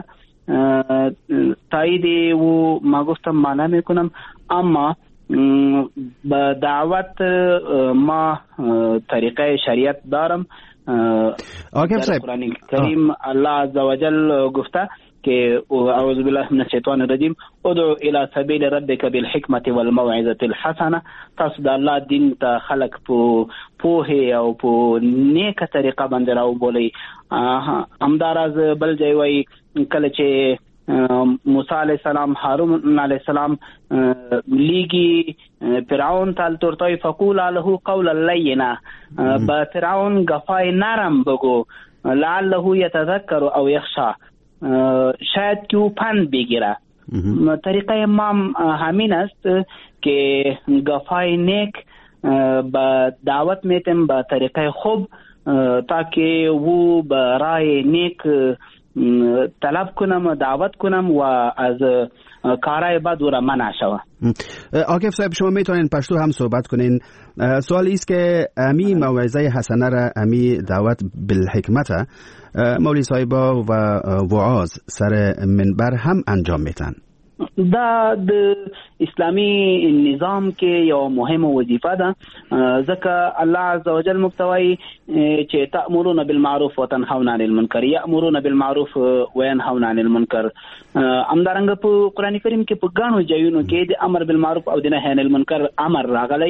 تایید و ما گفتم ما نمی کنم، اما با دعوت ما طریقه شریعت دارم. در قرآن کریم الله عزوجل گفته که اعوذ بالله من الشیطان الرجیم ادعو الى سبیل ربک بالحکمت والموعظه الحسنه. تاسو د الله دین ته خلق په او په نیکه طریقه باندې راوبولئ. همداراز بل ځای وایي کله چې موسی علیه السلام هارون علیه السلام لیگی فرعون تال تورتای فقول له قولا لینا، با فرعون گفای نرم بگو لعله یتذکر او یخشا، شاید که او پند بگیره. طریقه ما همین است که گفای نیک با دعوت میتیم با طریقه خوب تاکه او با رای نیک طلب کنم، دعوت کنم و از کارهای بد او را منع شوه. عاکف صاحب، شما میتونین پشتو هم صحبت کنین. سوال ایست که امی موعظه حسنه را، امی دعوت بالحکمت مولوی صاحبا و وعاظ سر منبر هم انجام میتن. دا د اسلامی نظام کې یو مهمه وظیفه ده، ځکه الله عزوجل مفتوی چې تأمرون بالمعروف وتنهون عن المنکر، یأمرون بالمعروف وینهون عن المنکر. همدارنګه په قرآن کریم کې په ګڼو ځایونو کې د امر بالمعروف او د نهي عن المنکر امر راغلی.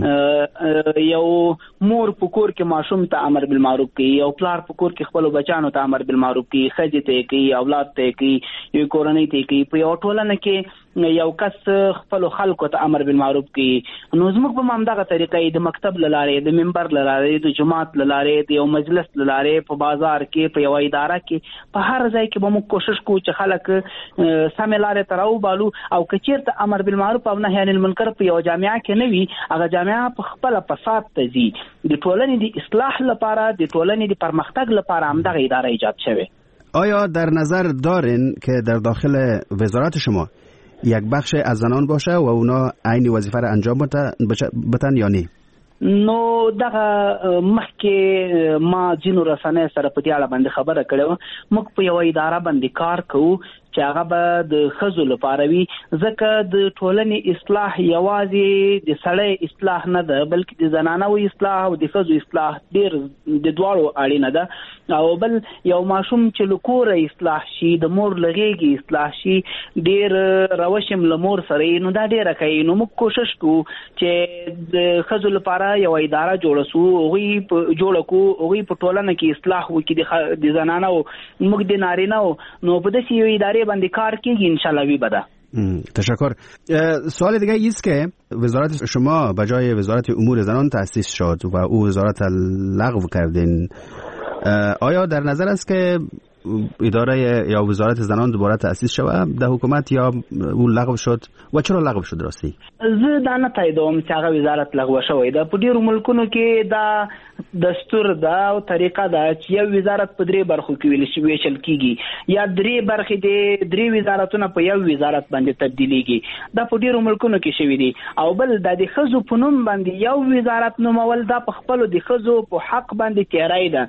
یو مور په کور کې ماشوم ته امر بالمعروف کوي، یو پلار په کور کې خپل بچانو ته امر بالمعروف کوي، ښځې ته کوي، اولاد ته کوي، یو کورنۍ ته کوي. په یو ټولنه کې یو کس خپل خلکو ته امر بالمعروف کوي. نو زموږ په همدغه طریقې د مکتب له لارې، د منبر له لارې، د جماعت له لارې، د یو مجلس له لارې، په بازار کې، په یو اداره کې، په هر ځای کې به موږ کوشش کوو چې خلک سمې لارې ته راوبالو. او که چېرته امر بالمعروف او نهي عن المنکر په یو جامعه کې نه وي، هغه جامعه په خپله فساد ته ځي. د ټولنې د اصلاح لپاره، د ټولنې د پرمختګ لپاره همدغه اداره ایجاد شوې. آیا در نظر دارین که در داخل وزارت شما یک بخش از زنان باشه و اونا عین وظیفه را انجام بتن یا نه؟ نو دغه مخکې ما ځینو رسنیو سره په دې اړه باندې خبره کړې وه. موږ په یوه اداره باندې کار کوو چې هغه به د ښځو لپاره وي، ځکه د ټولنې اصلاح یوازې د سړی اصلاح نه ده، بلکې د زنانو اصلاح او د ښځو اصلاح ډېر د دواړو اړینه ده. او بل یو ماشوم چې له کوره اصلاح شي، د مور له غېږې اصلاح شي، ډېر روش هم له مور سره نو دا ډېره کوي. نو موږ کوشش کوو چې د ښځو لپاره یو اداره جوړه سو، جوړه کو، هغوی په ټولنه کې اصلاح وکړي د زنانو، موږ د نارینه‌و. نو په داسې یو ادارې باندې کار کیږي انشالله وی بده. تشکر. سوال دیگه ایست که وزارت شما به جای وزارت امور زنان تأسیس شد و او وزارت لغو کردین. آیا در نظر است که اداره یا وزارت زنان دوباره تأسیس شود در حکومت یا او لغو شد و چرا لغو شد راستی؟ زه دا نه تاییدوم چې هغه وزارت لغوه شوی ده. په ډیرو ملکونو کې دا دستور دا او طریقه دا چې یو وزارت په 3 برخو کې ویشل کیږي یا 3 برخې د 3 وزارتونو په یو وزارت باندې تبدیلیږي دا په ډیرو ملکونو کې شوی دی او بل د خزو په نوم باندې یو وزارت نومول دا په خپل د خزو په حق باندې تیرای ده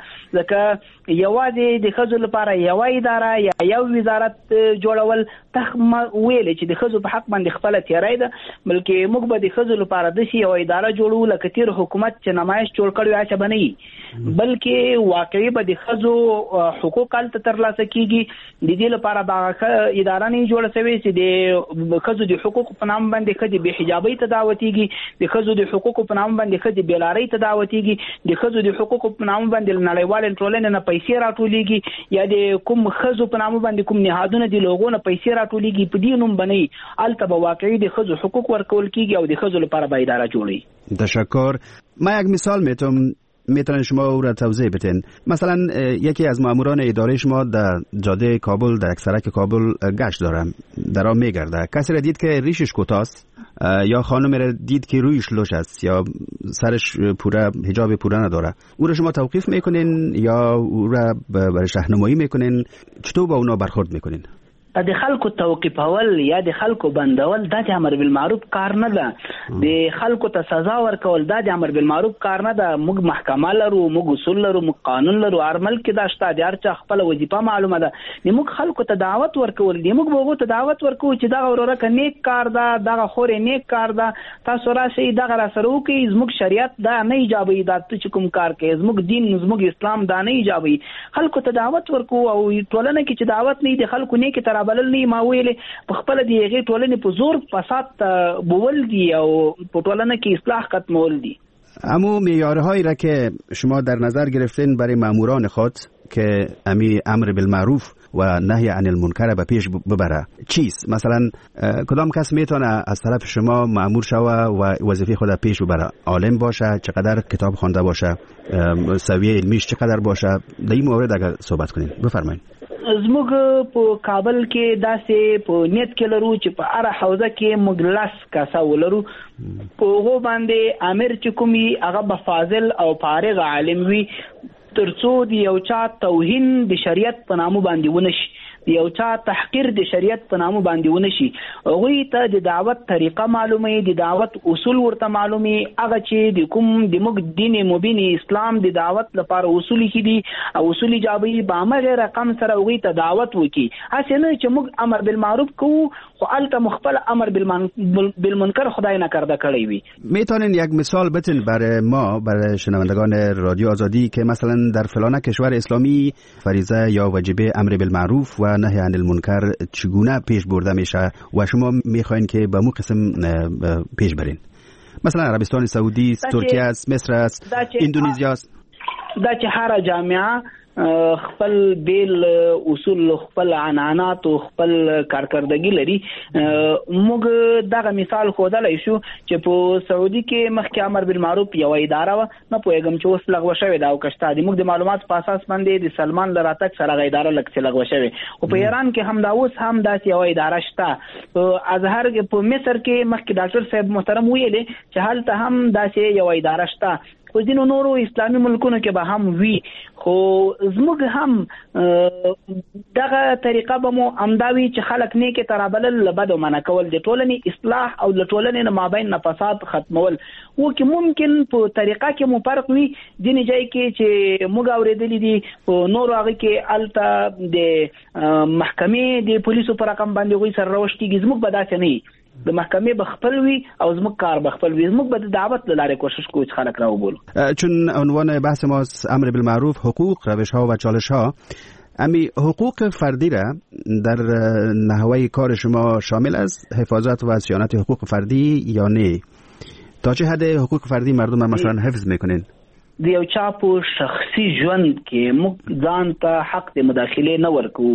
ځکه یوازې د خزو لپاره یو اداره یا یو وزارت جوړول تخمه ویل چې د خزو په حق باندې خپل تیرای ده بلکې موږ به د خزو لپاره د یو اداره جوړو لکه تیر حکومت چې نمایش جوړ کړی اچ بنئ بلکې واقعي به د خزو حقوق ال ترلاسه کیږي د دې لپاره دا اداره نه جوړه شوی چې د خزو د حقوق په نام باندې خدي به حجابي تداوتيږي د خزو د حقوق په نام باندې خدي بیلاری تداوتيږي د خزو د حقوق په نام باندې نړیوال ټولنې نه پیسې راټولېږي یا د کوم خزو په نام باندې کوم نهادونه د لوګونو پیسې راټولېږي په دې نوم باندې الته به واقعي د خزو حقوق ورکول کیږي او د خزو لپاره به اداره جوړي. تشکر. ما یک مثال میتونن شما او را توضیح بدین. مثلا یکی از ماموران اداره شما در جاده کابل در یک سرک کابل گشت داره در آن میگرده کسی را دید که ریشش کوتاست یا خانم را دید که رویش لوش است یا سرش پوره حجاب پوره نداره او را شما توقیف میکنین یا او را برای راهنمایی میکنین چطور با اونا برخورد میکنین؟ د خلکو توقیفول یا د خلکو بندول د امر بالمعروف کار نه ده د خلکو ته سزا ورکول د امر بالمعروف کار نه ده موږ محکمه لرو موږ اصول لرو موږ قانون لرو ارمل کې دا شته د هر خپل وظیفه معلومه ده موږ خلکو ته دعوت ورکول دي موږ به ته دعوت ورکو چې دا وروره ک نیک کار ده دا خوري نیک کار ده تاسو راشي دا غره سره وکي زموږ شریعت دا نه ایجابي دا چې کوم کار کوي زموږ دین زموږ اسلام دا نه ایجابي خلکو ته دعوت ورکو او ټولنه کې چې دعوت نه دي خلکو نیک تر بلل نه ما ویلې په خپل دی هغه ټولنې په زور فساد بول دي او په ټولنه کې اصلاح ختمول دي. اما معیارهایی را که شما در نظر گرفتین برای ماموران خود که امی امر بالمعروف و نهی عن المنکر به پیش ببره چیست؟ مثلا کدام کس میتونه از طرف شما مامور شوه و وظیفه خود پیش ببره؟ عالم باشه، چقدر کتاب خوانده باشه، سویه علمیش چقدر باشه؟ در این مورد اگر صحبت کنین بفرمایید. زموږ په کابل کې داسې په نیت کې لرو چې په هر حوزه کې موږ لاس کاسه ولرو په هغه باندې امیر چې کومي هغه بفاضل او فارغ عالم وي ترڅو د یو چا توهین د شریعت په نامو باندې ونشي یو چا تحقیر د شریعت په نامو باندې ونشي هغه ته د دعوت طریقه معلومه د دعوت اصول ورته معلومي هغه چې د کوم د موږ دین مبین اسلام د دعوت لپاره اصول کې دي او اصول ایجابي به امر رقم سره هغه ته دعوت وکي هڅه نه چې موږ امر بالمعروف کوو خو الته مخبل امر بالمنکر خدای نکرده کړی وي. میتونین یک مثال بتین برای ما برای شنوندگان رادیو آزادی که مثلا در فلان کشور اسلامی فریضه یا واجبه امر بالمعروف و نهی عن المنکر چگونه پیش برده میشه و شما میخواین که به مو قسم پیش برین؟ مثلا عربستان سعودی است، ترکیه است، مصر است، اندونزیا است. دا چې هر جامعه خپل بیل اصول خپل عنعنات او خپل کارکردګي لري موږ دغه مثال خودلای شو چې په سعودي کې مخکې امر بالمعروف یو اداره و نه پوهیږم چې اوس لغوه شوی دا او کشته دي موږ د معلومات په اساس باندې د سلمان لراتک سره اداره لغوه شوی او په ایران کې هم دا اوس هم داسې یو اداره شته په ازهر کې په مصر کې مخکې ډاکټر صاحب محترم ویلي چې هلته هم داسې یو اداره شته خو ځینو نورو اسلامي ملکونو کې به هم وي خو زموږ هم دغه طریقه به مو امداوي چې خلک نیکه ترابلل لبدو منع کول د ټولنې اصلاح او د ټولنې نه مابین نه فساد ختمول و کې ممکن په طریقه کې مو فرق وي ځینې ځای کې چې موږ اورېدلې دي په نورو هغه کې الته د محکمې د پولیسو پر رقم باندې غوي سره راوښتيږي زموږ به داسې نه د محکمې بخپل وي او زموږ کار بخپل وي زموږ به د دعوت لاره کوشش کوو چې خلک راوبولو. چون عنوان بحث ما امر بالمعروف حقوق روش ها و چالش ها امی حقوق فردی را در نحوه کار شما شامل است حفاظت و صیانت حقوق فردی یا نه تا چه حد حقوق فردی مردم مثلا حفظ میکنین؟ د یو چا په شخصي ژوند کې موږ ځان ته حق د مداخله نه ورکو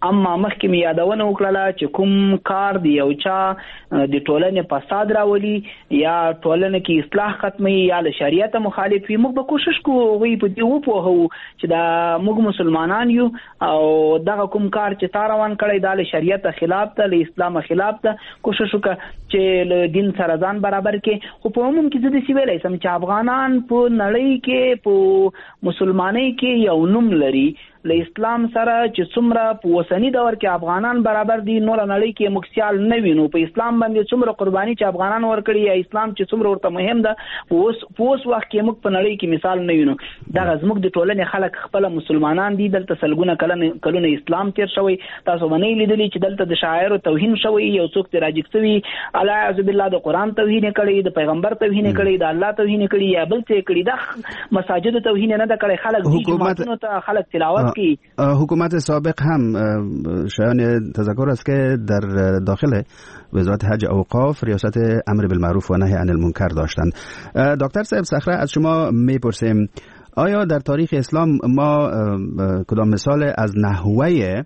اما مخکې مې یادونه وکړه چې کوم کار دی یو چا د ټولنې فساد راولي یا ټولنه کې اصلاح ختمي یا له شریعت مخالف وي، موږ به کوشش کوو هغوی په دې وپوهو چې دا موږ مسلمانان یو او دغه کوم کار چې تا روان کړی دا له شریعت خلاف ده، له اسلام خلاف ده، کوشش وکړه چې له دین سره ځان برابر کې. خو په عموم کې زه داسې ویلی سم چې افغانان په نړۍ کې په مسلمانۍ کې یو نوم لري له اسلام سره چې څومره په اوسني دور کې افغانان برابر دي، نور نړۍ کې موږ سیال نه وینو. په اسلام باندې څومره قرباني چې افغانان ورکړي یا اسلام چې څومره ورته مهم ده په اوس وخت کې موږ په نړۍ کې مثال نه وینو. دغه زموږ د ټولنې خلک خپل مسلمانان دي، دلته سلګونه کلونه اسلام تیر شوی، تاسو باندې لیدلی چې دلته د شاعر توهین شوی، یو څوک ته راجک شوی، الله اعوذ بالله د قران توهین کړي، د پیغمبر توهین کړي، د الله توهین کړي یا بل څه کړي، د مساجد توهین نه د کړي، خلک دي جماعتونو ته خلک تلاوت کوي. حکومت سابق هم شایان تذکر است که در داخل وزارت حج اوقاف ریاست امر بالمعروف و نهی عن المنکر داشتند. دکتر صاحب صخره از شما میپرسیم آیا در تاریخ اسلام ما کدام مثال از نحوه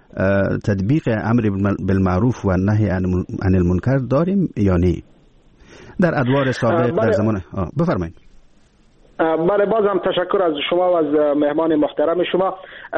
تطبیق امر بالمعروف و نهی عن المنکر داریم یا نه در ادوار سابق در زمان بفرمایید. بله، بازم تشکر از شما و از مهمان محترم شما.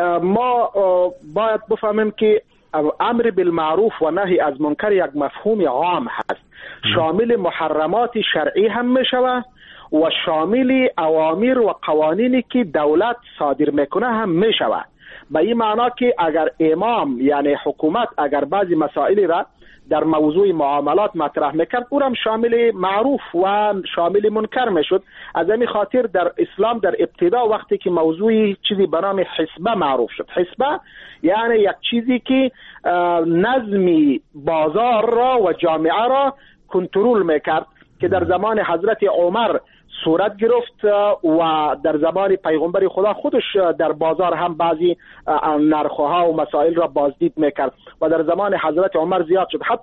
ما باید بفهمیم که امر بالمعروف و نهی از منکر یک مفهوم عام هست، شامل محرمات شرعی هم می شود و شامل اوامر و قوانینی که دولت صادر میکنه هم می شود. به این معنا که اگر امام یعنی حکومت اگر بعضی مسائلی را در موضوع معاملات مطرح میکرد او هم شامل معروف و شامل منکر میشد. از همین خاطر در اسلام در ابتدا وقتی که موضوع چیزی به نام حسبه معروف شد، حسبه یعنی یک چیزی که نظمی بازار را و جامعه را کنترل میکرد که در زمان حضرت عمر صورت گرفت و در زمان پیغمبر خدا خودش در بازار هم بعضی نرخ‌ها و مسائل را بازدید میکرد و در زمان حضرت عمر زیاد شد. حتی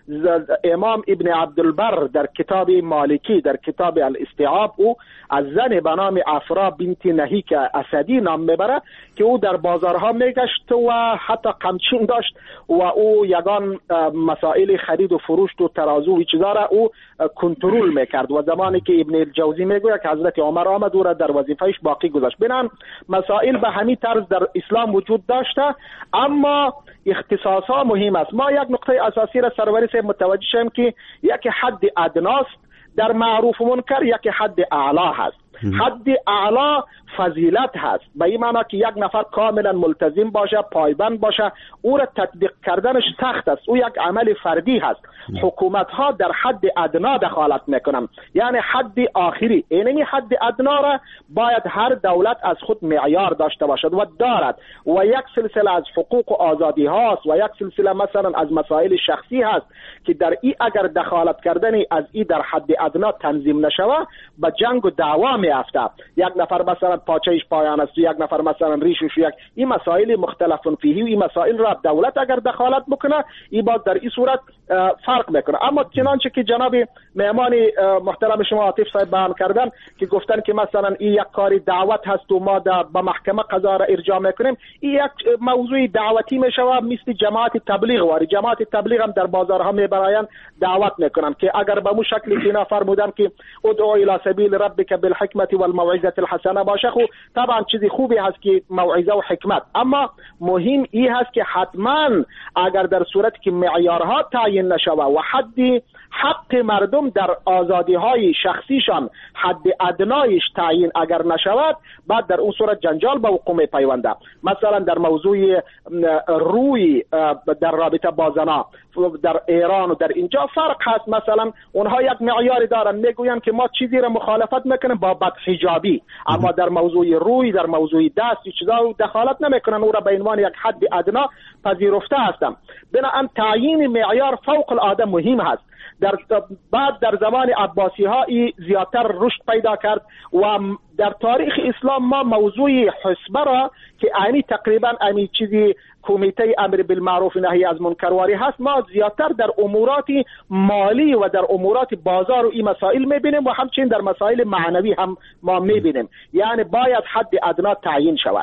امام ابن عبدالبر در کتاب مالکی در کتاب الاستیعاب او از زن به نام افرا بنت نهیک اسدی نام میبره که او در بازارها میگشت و حتی قمچین داشت و او یگان مسائل خرید و فروش و ترازو و چیزا را او کنترل میکرد و زمانی که ابن الجوزی میگوید که حضرت عمر آمد او را در وظیفهش باقی گذاشت. بنان مسائل به همین طرز در اسلام وجود داشته، اما اختصاصا مهم است. ما یک نقطه اساسی را سروری صاحب متوجه شیم که یک حد ادناست در معروف و منکر، یک حد اعلا هست. حد اعلا فضیلت هست، به این معنی که یک نفر کاملا ملتزم باشه، پایبند باشه، او را تطبیق کردنش سخت است، او یک عمل فردی هست. حکومت ها در حد ادنا دخالت میکنن، یعنی حد آخری. اینمی حد ادنا را باید هر دولت از خود معیار داشته باشد و دارد و یک سلسله از حقوق و آزادی هاست و یک سلسله مثلا از مسائل شخصی هست که در ای اگر دخالت کردنی از ای در حد ادنا تنظیم نشوه به جنگ و دعوا میافته. یک نفر مثلا پاچهش پایان است، یک نفر مثلا ریشش، یک این مسائل مختلف فیهی و این مسائل را دولت اگر دخالت بکنه این باز در این صورت فرق میکنه. اما چنانچه که جناب مهمان محترم شما عاطف صاحب بیان کردن که گفتن که مثلا این یک کاری دعوت هست و ما به محکمه قضا را ارجاع میکنیم، این یک موضوع دعوتی میشوه، مثل جماعت تبلیغ واری. جماعت تبلیغ هم در بازارها میبراین دعوت میکنن که اگر به مو شکلی که اینا فرمودن که ادعو الی سبیل ربک بالحکمت والموعظه الحسنه باشه، خو طبعا چیزی خوبی هست که موعظه و حکمت، اما مهم این هست که حتما اگر در صورتی که معیارها تعیین نشوه و حق مردم در آزادی های شخصیشان حد ادنایش تعیین اگر نشود، بعد در اون صورت جنجال به وقوع میپیونده. مثلا در موضوع روی در رابطه با زنا در ایران و در اینجا فرق هست. مثلا اونها یک معیاری دارن، میگوین که ما چیزی را مخالفت میکنیم با بدحجابی، اما در موضوع روی، در موضوع دست چیزا دخالت نمیکنن، او را به عنوان یک حد ادنا پذیرفته هستند. بنابراین تعیین معیار فوق العاده مهم هست. بعد در زمان عباسی ها زیادتر رشد پیدا کرد و در تاریخ اسلام ما موضوع حسبه را که اینی تقریبا امی چیزی کمیته امر بالمعروف نهی از منکرواری هست، ما زیادتر در امورات مالی و در امورات بازار و این مسائل میبینیم و همچنین در مسائل معنوی هم ما میبینیم. یعنی باید حد ادنا تعیین شود.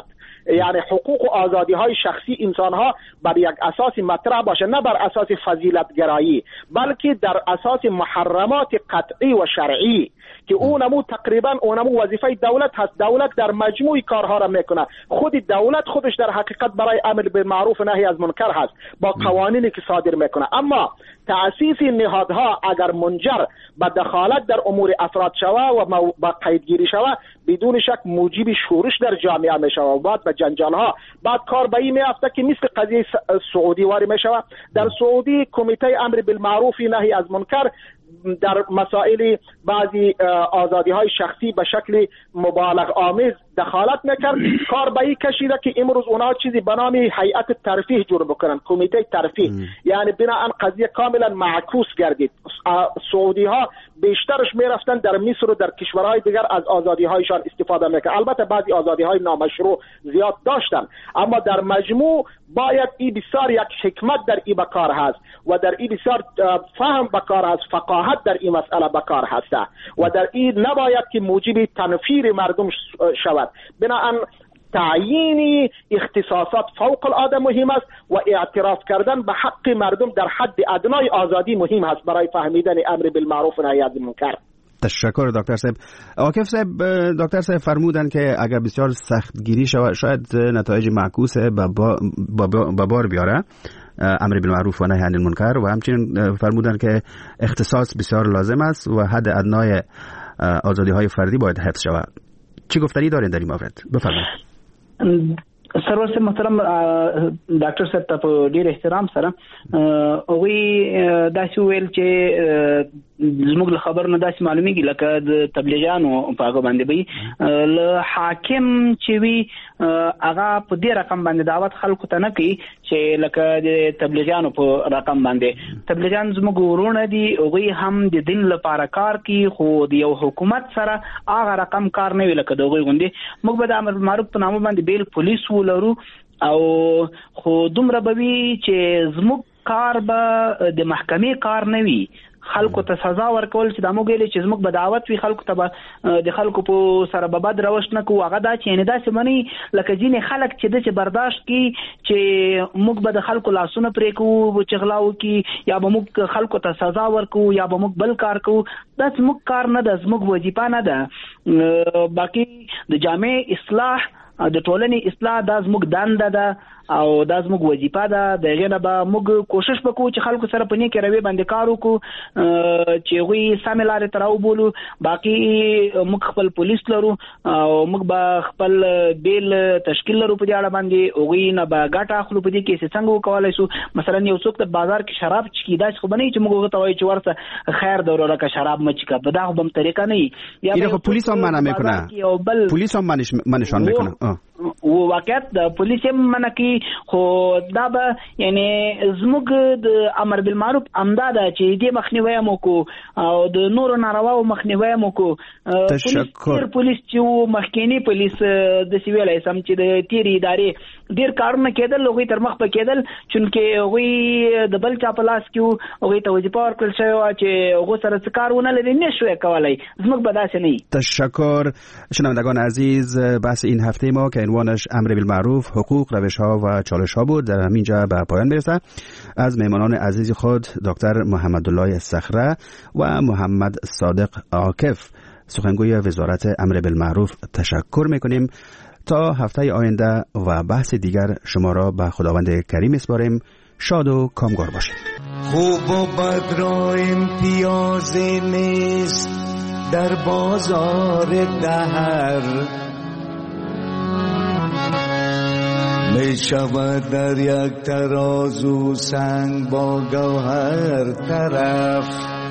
یعنی حقوق و آزادی های شخصی انسان ها بر یک اساس مطرح باشه، نه بر اساس فضیلت گرایی، بلکه در اساس محرمات قطعی و شرعی که اونمو تقریبا اونمو وظیفه دولت هست. دولت در مجموع کارها را میکنه. خود دولت خودش در حقیقت برای امر بالمعروف و نهی از منکر هست با قوانینی که صادر میکنه. اما تأسیس نهادها اگر منجر به دخالت در امور افراد شوه و با قیدگیری شوه، بدون شک موجب شورش در جامعه میشوه و بعد به جنجال ها بعد کار به این میافته که مثل قضیه سعودی واری میشوه. در سعودی کمیته امر بالمعروف نهی از منکر در مسائل بعضی آزادی های شخصی به شکل مبالغ آمیز دخالت میکرد. کار به این کشیده که امروز اونا چیزی به نام هیئت ترفیه جور بکنن، کمیته ترفیه، یعنی بناهن قضیه کاملا معکوس گردید. سعودی ها بیشترش میرفتن در مصر و در کشورهای دیگر از آزادی هایشان استفاده میکرد. البته بعضی آزادی های نامشروع زیاد داشتن، اما در مجموع باید این بسیار یک حکمت در این بکار هست و در این بسیار فهم بکار هست، فقاهت در این مسئله بکار هست و در این نباید که موجب تنفیر مردم شود. بنابراین تعیین اختصاصات فوق العاده مهم است و اعتراف کردن به حق مردم در حد ادنای آزادی مهم است برای فهمیدن امر بالمعروف و نهی از منکر. تشکر دکتر صاحب. عاکف صاحب، دکتر صاحب فرمودن که اگر بسیار سختگیری شود شاید نتایج معکوس به بار بیاره امر بالمعروف و نهی عن المنکر، و همچنین فرمودن که اختصاص بسیار لازم است و حد ادنای آزادی های فردی باید حفظ شود. چی گفتنی دارین در این مورد؟ بفرمایید. سرور محترم ډاکټر صاحب ته په ډیر احترام سره اوی داسې ویل چې زموږ له خبر نه داسې معلومیږي لکه د تبلیغیانو په هغه باندې به له حاکم چې وی هغه په دې رقم باندې دعوت خلکو ته نه کوي چې لکه د تبلیغیانو په رقم باندې. تبلیغیان زموږ ورونه دي، اوی هم د دین لپاره کار کوي، خو د یو حکومت سره هغه رقم کار نه وی لکه دوی غوندي. موږ به د امر بالمعروف په نامه باندې بیل پولیس لرو او خو دومره به وي چې زموږ کار به د محکمې کار نه وي، خلکو ته سزا ورکول چې دا موږ ویلې چې زموږ به دعوت وي خلکو ته به د خلکو په سره به بد روش نه کوو. هغه دا چې یعنې داسې مني لکه ځینې خلک چې داسې برداشت کړي چې موږ به د خلکو لاسونه پرې کوو چې غلا وکړي یا به موږ خلکو ته سزا ورکوو یا به موږ بل کار کوو. دا زموږ کار نه ده، زموږ وظیفه نه ده. باقي د جامع اصلاح د ټولنې اصلاح دا زموږ دنده ده او دا زموږ وظیفه ده. دغه نه به موږ کوشش وکړو چې خلکو سره په نیکه روي باندې کار وکړو چې هغوی سمې لارې ته راوبولو. باقي موږ خپل پولیس لرو او موږ به خپل بیل تشکیل لرو په دې اړه باندې، هغوی نه به ګټه اخلو په دې کې چې څنګه وکولای شو. مثلا یو څوک د بازار کې شراب چکي، داسې خو به نه وي چې موږ هغه ته وایو چې ورته خیر ده وراره که شراب مه چکه، په دا خو به هم طریقه نه وي. یا پولیس هم منع میکنه، پولیس هم منشان میکنه و واقعیت د پولیس هم منع کوي، خو دا به یعنی زموږ د امر بالمعروف امدا ده چې دې مخنیوی مو کو او د نورو نارواو مخنیوی مو کو. پولیس چې مخکینی پولیس د سیویل سم چې د تیری ادارې ډیر کارونه کېدل، هغوی تر مخ په کېدل چونکې هغوی د بل چا په لاس کې هغوی ته وظیفه ورکړل شوې وه چې هغو سره څه کار ونه لري، نه شوی کولی. زموږ به داسې نه وي. تشکر. شنوندگان عزیز، بحث این هفته ما که عنوانش امر بالمعروف، حقوق، روش‌ها و چالش‌ها بود در همینجا به پایان میرسه. از مهمانان عزیز خود دکتر محمدالله صخره و محمد صادق عاکف سخنگوی وزارت امر بالمعروف تشکر میکنیم. تا هفته آینده و بحث دیگر شما را به خداوند کریم میسپاریم. شاد و کامگار باشید. خوب و بد را امتیازی نیست در بازار دهر، می شود در یک ترازو سنگ با گوهر طرف.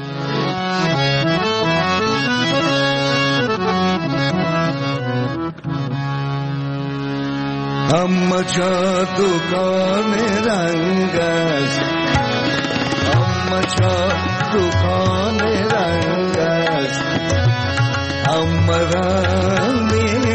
اما چا دکان رنگ است، اما چا دکان رنگ است، اما رنگ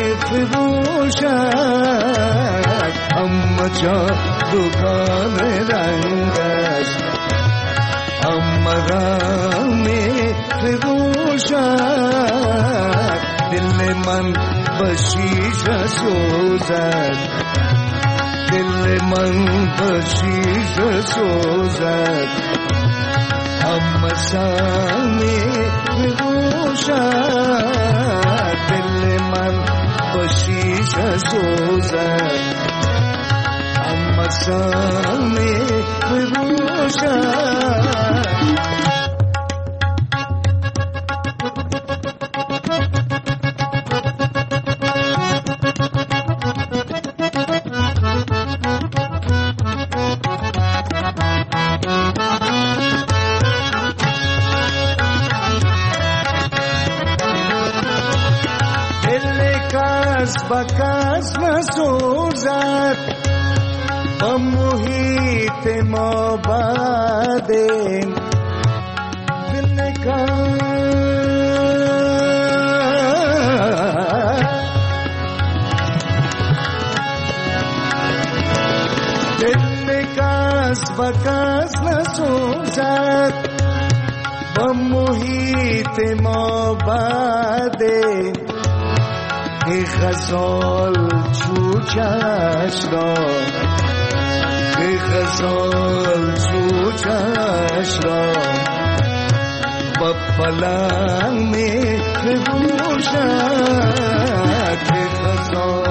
فروشد، اما چا دکان رنگ است، اما رنگ فروشد. دل من بشیشه سوزد دل من بشیشه سوزد اما سامی بگوشد دل من بشیشه سوزد اما سامی بگوشد بکس نسوزد با محیط ما بعدین دل کس بکس نسوزد با محیط ما بعدین ای غزال چوچش را ای غزال چوچش را با پلنگ می بگوشد ای